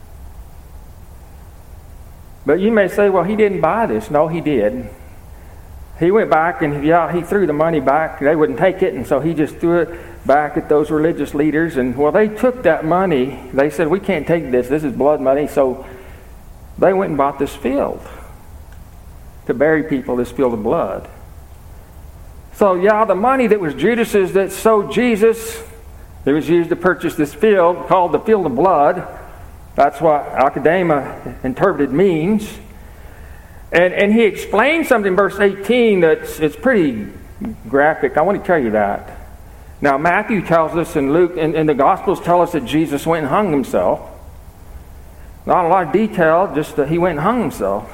But you may say, well, he didn't buy this. No, he did. He went back and, he threw the money back. They wouldn't take it, and so he just threw it back at those religious leaders. And, well, they took that money. They said, we can't take this. This is blood money. So they went and bought this field to bury people, this field of blood. So, the money that was Judas's that sold Jesus, it was used to purchase this field called the field of blood. That's what Akadema interpreted means. And he explained something in verse 18 it's pretty graphic. I want to tell you that. Now, Matthew tells us, and Luke and the Gospels tell us that Jesus went and hung himself. Not a lot of detail, just that he went and hung himself.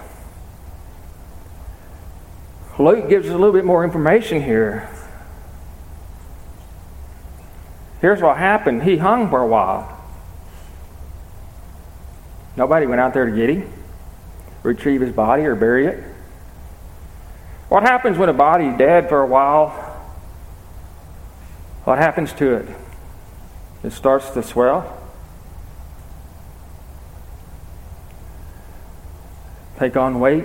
Luke gives us a little bit more information here. Here's what happened. He hung for a while. Nobody went out there to get him, retrieve his body, or bury it. What happens when a body's dead for a while? What happens to it? It starts to swell. Take on weight.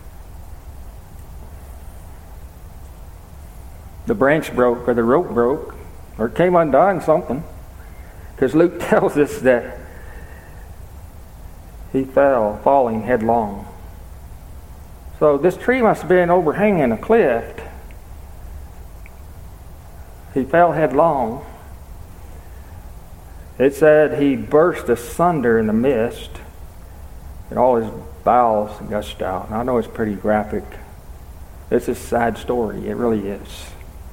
The branch broke, or the rope broke, or it came undone, something. Because Luke tells us that he fell, falling headlong. So this tree must have been overhanging a cliff. He fell headlong. It said he burst asunder in the mist, and all his bowels gushed out. And I know it's pretty graphic. It's a sad story. It really is.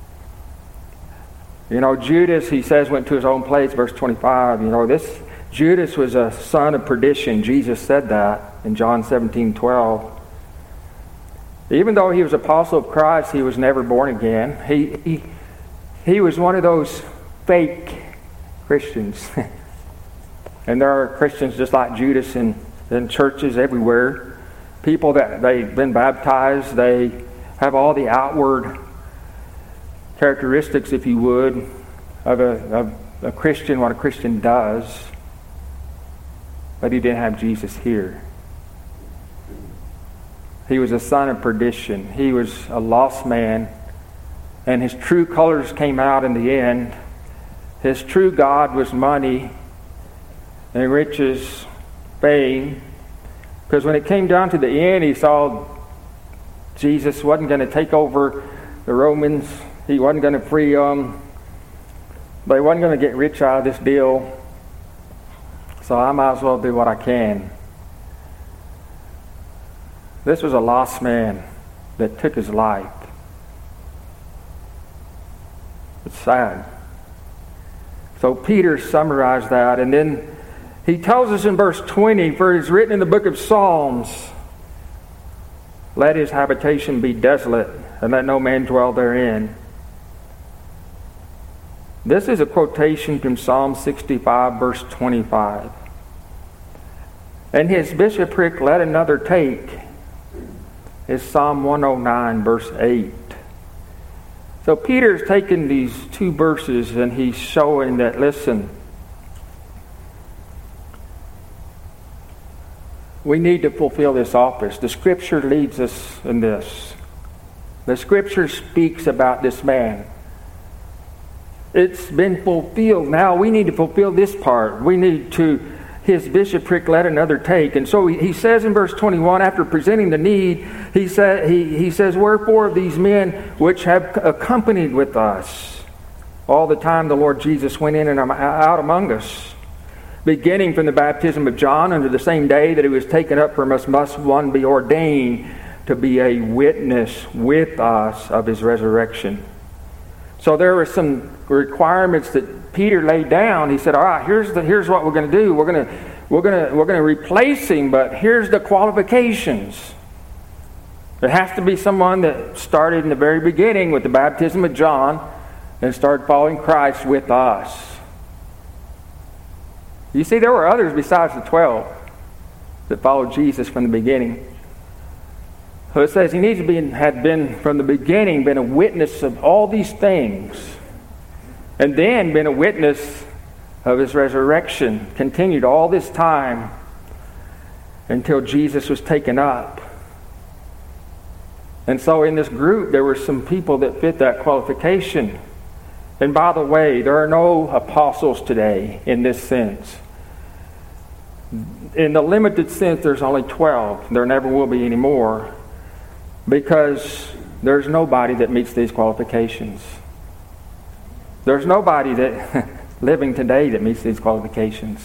You know, Judas, he says, went to his own place, verse 25. You know, this Judas was a son of perdition. Jesus said that in John 17:12. Even though he was apostle of Christ, he was never born again. He was one of those fake Christians. And there are Christians just like Judas in churches everywhere. People that they've been baptized, they have all the outward characteristics, if you would, of a Christian, what a Christian does. But he didn't have Jesus here. He was a son of perdition. He was a lost man. And his true colors came out in the end. His true God was money and riches, fame. Because when it came down to the end, he saw Jesus wasn't going to take over the Romans. He wasn't going to free them. But he wasn't going to get rich out of this deal. So I might as well do what I can. This was a lost man that took his life. It's sad. So Peter summarized that, and then he tells us in verse 20, for it is written in the book of Psalms, let his habitation be desolate, and let no man dwell therein. This is a quotation from Psalm 65, verse 25. And his bishopric let another take is Psalm 109, verse 8. So Peter's taken these two verses and he's showing that, listen, we need to fulfill this office. The Scripture leads us in this. The Scripture speaks about this man. It's been fulfilled. Now we need to fulfill this part. We need to, his bishopric let another take. And so he says in verse 21, after presenting the need, he says, wherefore of these men which have accompanied with us all the time the Lord Jesus went in and out among us, beginning from the baptism of John unto the same day that he was taken up from us, must one be ordained to be a witness with us of his resurrection. So there were some requirements that Peter laid down. He said, all right, here's what we're going to do. We're going to replace him, but here's the qualifications. It has to be someone that started in the very beginning with the baptism of John and started following Christ with us. You see, there were others besides the 12 that followed Jesus from the beginning. So it says he needs to be, had been from the beginning, been a witness of all these things, and then been a witness of his resurrection, continued all this time until Jesus was taken up. And so in this group, there were some people that fit that qualification. And by the way, there are no apostles today in this sense. In the limited sense, there's only 12. There never will be any more. Because there's nobody that meets these qualifications. There's nobody that living today that meets these qualifications.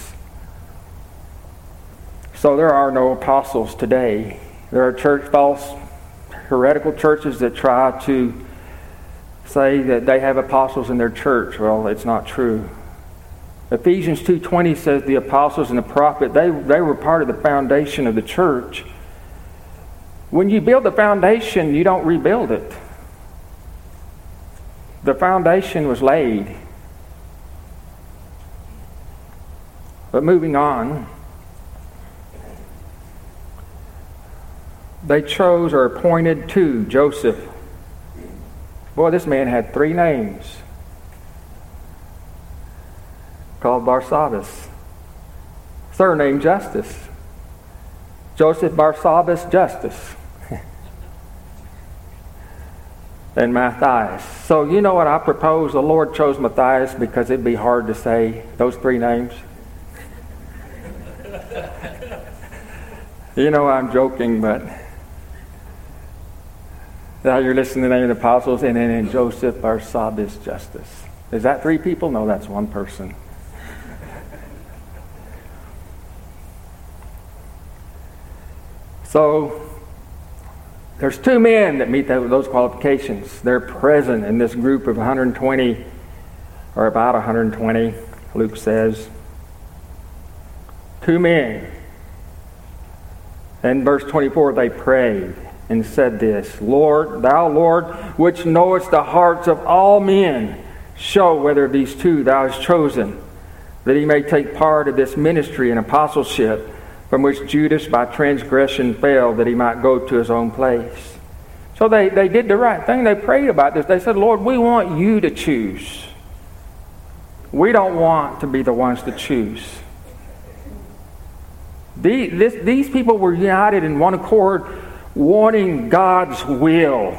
So there are no apostles today. There are false heretical churches that try to say that they have apostles in their church. Well, it's not true. Ephesians 2:20 says the apostles and the prophet, they were part of the foundation of the church. When you build the foundation, you don't rebuild it. The foundation was laid. But moving on, they chose or appointed two, Joseph. Boy, this man had 3 names. Called Barsabbas. Surname Justus. Joseph Barsabbas Justus. And Matthias. So you know what I propose? The Lord chose Matthias because it'd be hard to say those 3 names. You know I'm joking, but now you're listening to the name of the apostles, and then in Joseph Barsabbas Justus. Is that 3 people? No, that's 1 person. So there's 2 men that meet those qualifications. They're present in this group of 120, or about 120, Luke says. 2 men. In verse 24, they prayed and said this, Lord, thou Lord, which knowest the hearts of all men, show whether of these 2 thou hast chosen, that he may take part of this ministry and apostleship, from which Judas by transgression fell, that he might go to his own place. So they did the right thing. They prayed about this. They said, Lord, we want you to choose. We don't want to be the ones to choose. These people were united in one accord, wanting God's will.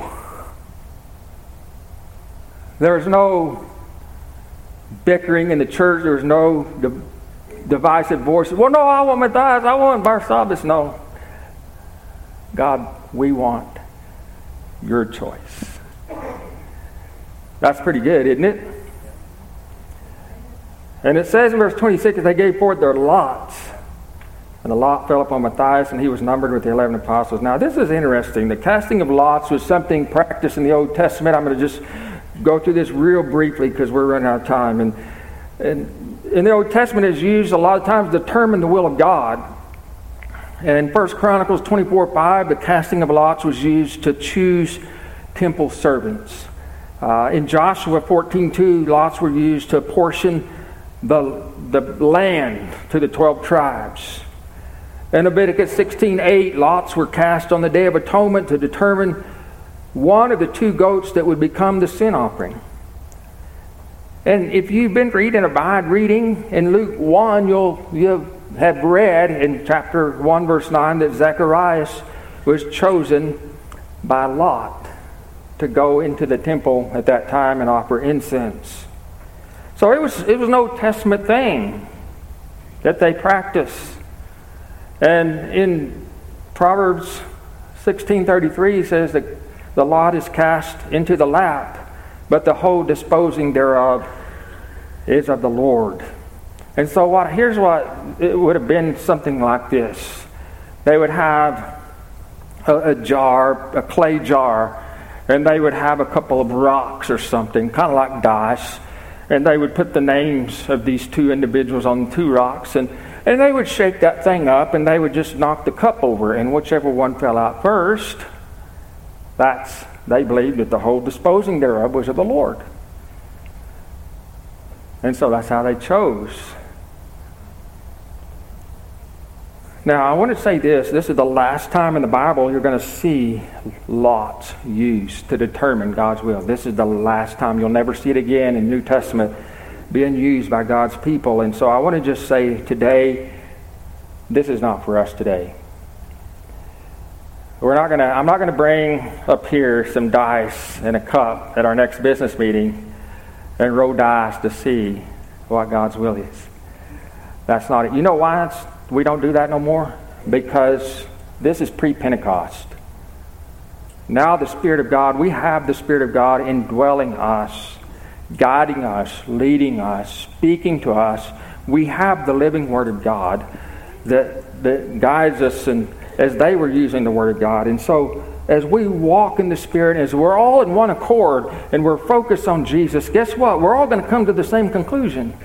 There's no bickering in the church. There's no divisive voices. Well, no, I want Matthias. I want Barsabbas. No. God, we want your choice. That's pretty good, isn't it? And it says in verse 26 that they gave forth their lots. And the lot fell upon Matthias, and he was numbered with the 11 apostles. Now, this is interesting. The casting of lots was something practiced in the Old Testament. I'm going to just go through this real briefly because we're running out of time. And in the Old Testament, it's used a lot of times to determine the will of God. And in 1 Chronicles 24:5, the casting of lots was used to choose temple servants. In Joshua 14:2, lots were used to apportion the land to the 12 tribes. In Leviticus 16:8, lots were cast on the Day of Atonement to determine one of the 2 goats that would become the sin offering. And if you've been reading Abide reading in Luke 1, you'll have read in chapter 1, verse 9, that Zacharias was chosen by lot to go into the temple at that time and offer incense. So it was an Old Testament thing that they practiced. And in Proverbs 16:33 it says that the lot is cast into the lap, but the whole disposing thereof is of the Lord. And so here's what it would have been, something like this. They would have a jar, a clay jar, and they would have a couple of rocks or something, kind of like dice, and they would put the names of these 2 individuals on 2 rocks, and they would shake that thing up, and they would just knock the cup over, and whichever one fell out first, they believed that the whole disposing thereof was of the Lord. And so that's how they chose. Now, I want to say this. This is the last time in the Bible you're going to see lots used to determine God's will. This is the last time. You'll never see it again in the New Testament being used by God's people. And so I want to just say today, this is not for us today. I'm not going to bring up here some dice and a cup at our next business meeting and roll dice to see what God's will is. That's not it. You know why we don't do that no more? Because this is pre-Pentecost. Now the Spirit of God, we have the Spirit of God indwelling us, guiding us, leading us, speaking to us. We have the living Word of God that guides us, and as they were using the Word of God. And so as we walk in the Spirit, as we're all in one accord and we're focused on Jesus, guess what? We're all going to come to the same conclusion.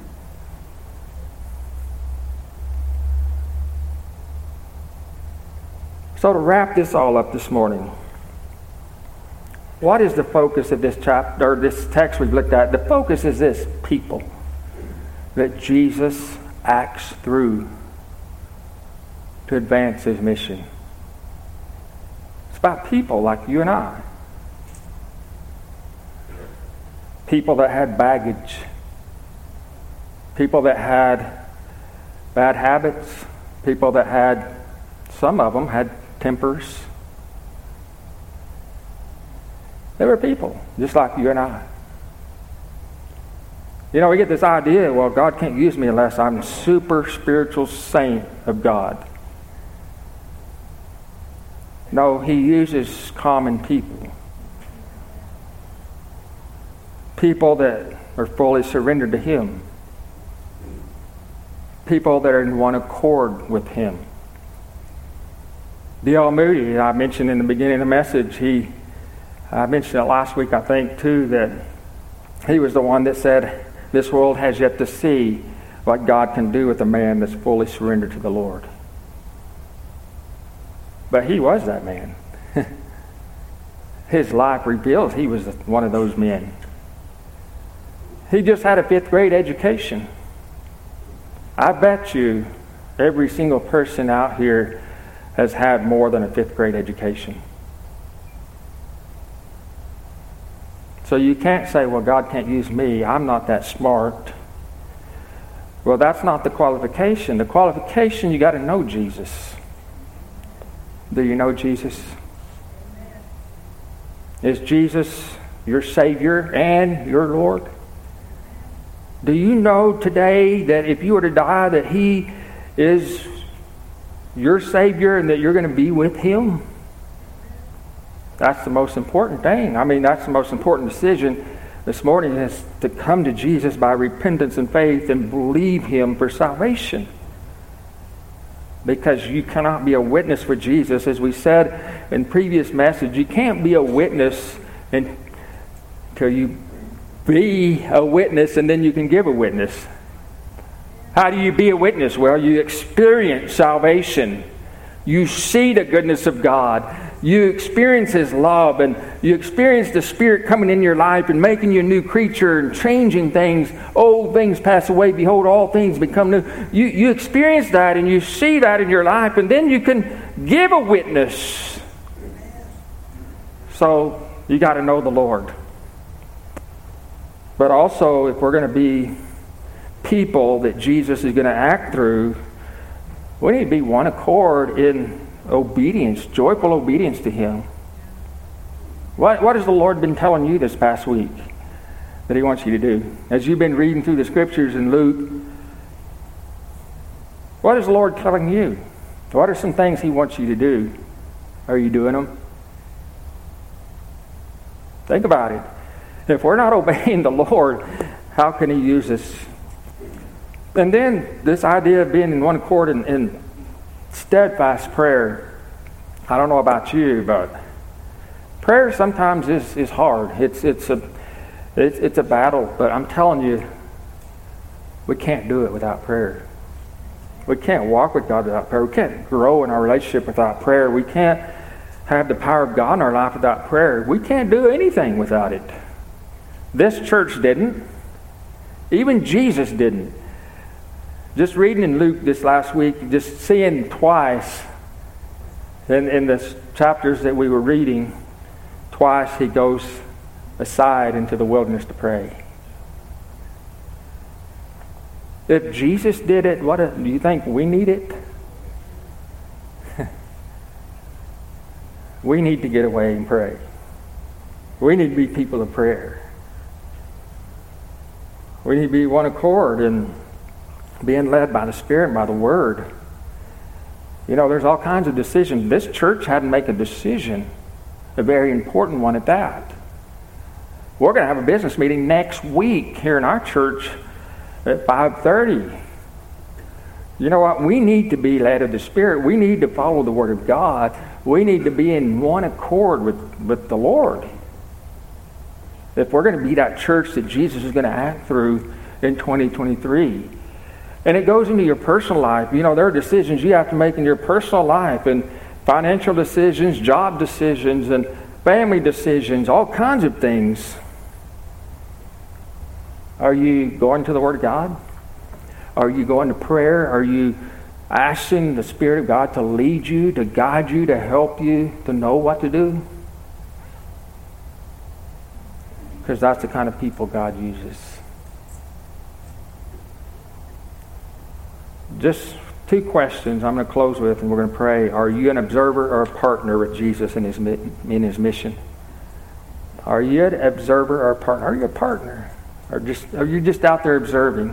So to wrap this all up this morning, what is the focus of this chapter, or this text we've looked at? The focus is this: people that Jesus acts through to advance his mission. It's about people like you and I. People that had baggage. People that had bad habits. People that had, some of them had tempers. They were people just like you and I. You know, we get this idea, well, God can't use me unless I'm a super spiritual saint of God. No, he uses common people. People that are fully surrendered to him. People that are in one accord with him. D.L. Moody, I mentioned in the beginning of the message, I mentioned it last week, I think, too, that he was the one that said, this world has yet to see what God can do with a man that's fully surrendered to the Lord. But he was that man. His life reveals he was one of those men. He just had a 5th grade education. I bet you every single person out here has had more than a 5th grade education. So you can't say, well, God can't use me. I'm not that smart. Well, that's not the qualification. The qualification, you got to know Jesus. Do you know Jesus? Is Jesus your Savior and your Lord? Do you know today that if you were to die, that he is your Savior and that you're going to be with him? That's the most important thing. I mean, that's the most important decision this morning, is to come to Jesus by repentance and faith and believe him for salvation. Because you cannot be a witness for Jesus. As we said in previous message, you can't be a witness until you be a witness and then you can give a witness. How do you be a witness? Well, you experience salvation. You see the goodness of God. You experience his love, and you experience the Spirit coming in your life and making you a new creature and changing things. Old things pass away. Behold, all things become new. You experience that and you see that in your life, and then you can give a witness. So you got to know the Lord. But also, if we're going to be people that Jesus is going to act through, we need to be one accord in obedience, joyful obedience to him. What has the Lord been telling you this past week that he wants you to do? As you've been reading through the scriptures in Luke, what is the Lord telling you? What are some things he wants you to do? Are you doing them? Think about it. If we're not obeying the Lord, how can he use us? And then this idea of being in one accord in steadfast prayer. I don't know about you, but prayer sometimes is hard. It's a battle, but I'm telling you, we can't do it without prayer. We can't walk with God without prayer. We can't grow in our relationship without prayer. We can't have the power of God in our life without prayer. We can't do anything without it. This church didn't. Even Jesus didn't. Just reading in Luke this last week, just seeing twice in the chapters that we were reading, twice he goes aside into the wilderness to pray. If Jesus did it, do you think we need it? We need to get away and pray. We need to be people of prayer. We need to be one accord and being led by the Spirit and by the Word. You know, there's all kinds of decisions. This church had to make a decision, a very important one at that. We're going to have a business meeting next week here in our church at 5:30. You know what? We need to be led of the Spirit. We need to follow the Word of God. We need to be in one accord with the Lord. If we're going to be that church that Jesus is going to act through in 2023. And it goes into your personal life. You know, there are decisions you have to make in your personal life, and financial decisions, job decisions, and family decisions, all kinds of things. Are you going to the Word of God? Are you going to prayer? Are you asking the Spirit of God to lead you, to guide you, to help you, to know what to do? Because that's the kind of people God uses. Just 2 questions I'm going to close with, and we're going to pray. Are you an observer or a partner with Jesus in his mission? Are you an observer or a partner? Are you a partner? Or are you just out there observing?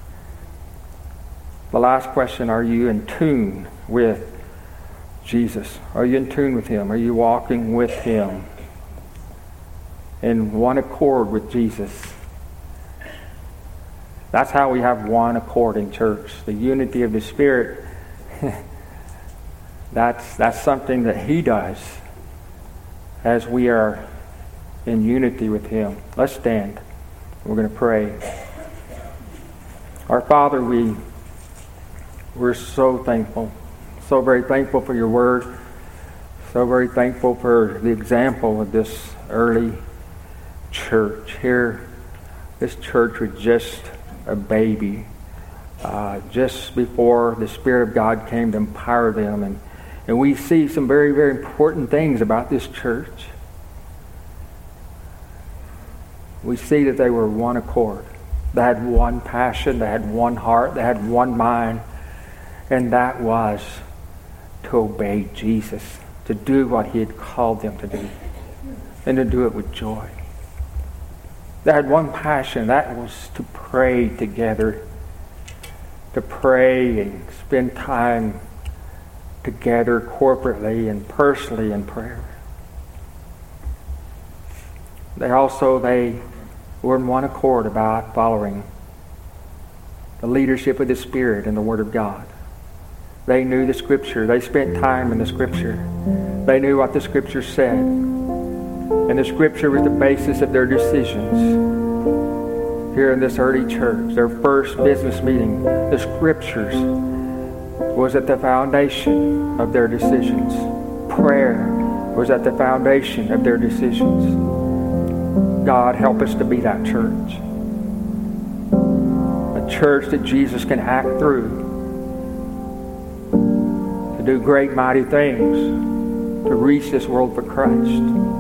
The last question, are you in tune with Jesus? Are you in tune with him? Are you walking with him in one accord with Jesus? That's how we have one accord in church. The unity of the Spirit. That's something that he does as we are in unity with him. Let's stand. We're going to pray. Our Father, we're so thankful. So very thankful for your word. So very thankful for the example of this early church. Here, this church was just a baby. Just before the Spirit of God came to empower them. And we see some very, very important things about this church. We see that they were one accord. They had one passion. They had one heart. They had one mind. And that was to obey Jesus, to do what he had called them to do, and to do it with joy. They had one passion. That was to pray together, to pray and spend time together corporately and personally in prayer. They were in one accord about following the leadership of the Spirit and the Word of God. They knew the Scripture. They spent time in the Scripture. They knew what the Scripture said. And the Scripture was the basis of their decisions. Here in this early church, their first business meeting, the Scriptures was at the foundation of their decisions. Prayer was at the foundation of their decisions. God, help us to be that church. A church that Jesus can act through to do great, mighty things, to reach this world for Christ.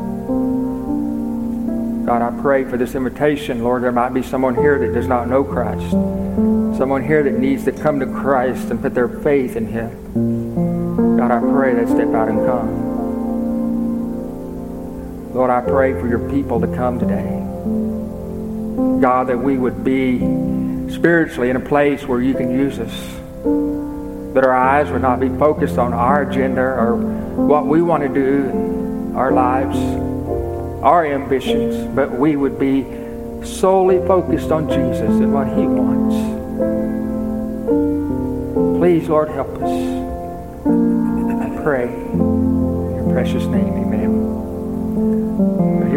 God, I pray for this invitation. Lord, there might be someone here that does not know Christ. Someone here that needs to come to Christ and put their faith in him. God, I pray they'd step out and come. Lord, I pray for your people to come today. God, that we would be spiritually in a place where you can use us. That our eyes would not be focused on our agenda or what we want to do in our lives, our ambitions, but we would be solely focused on Jesus and what he wants. Please, Lord, help us. I pray in your precious name, amen.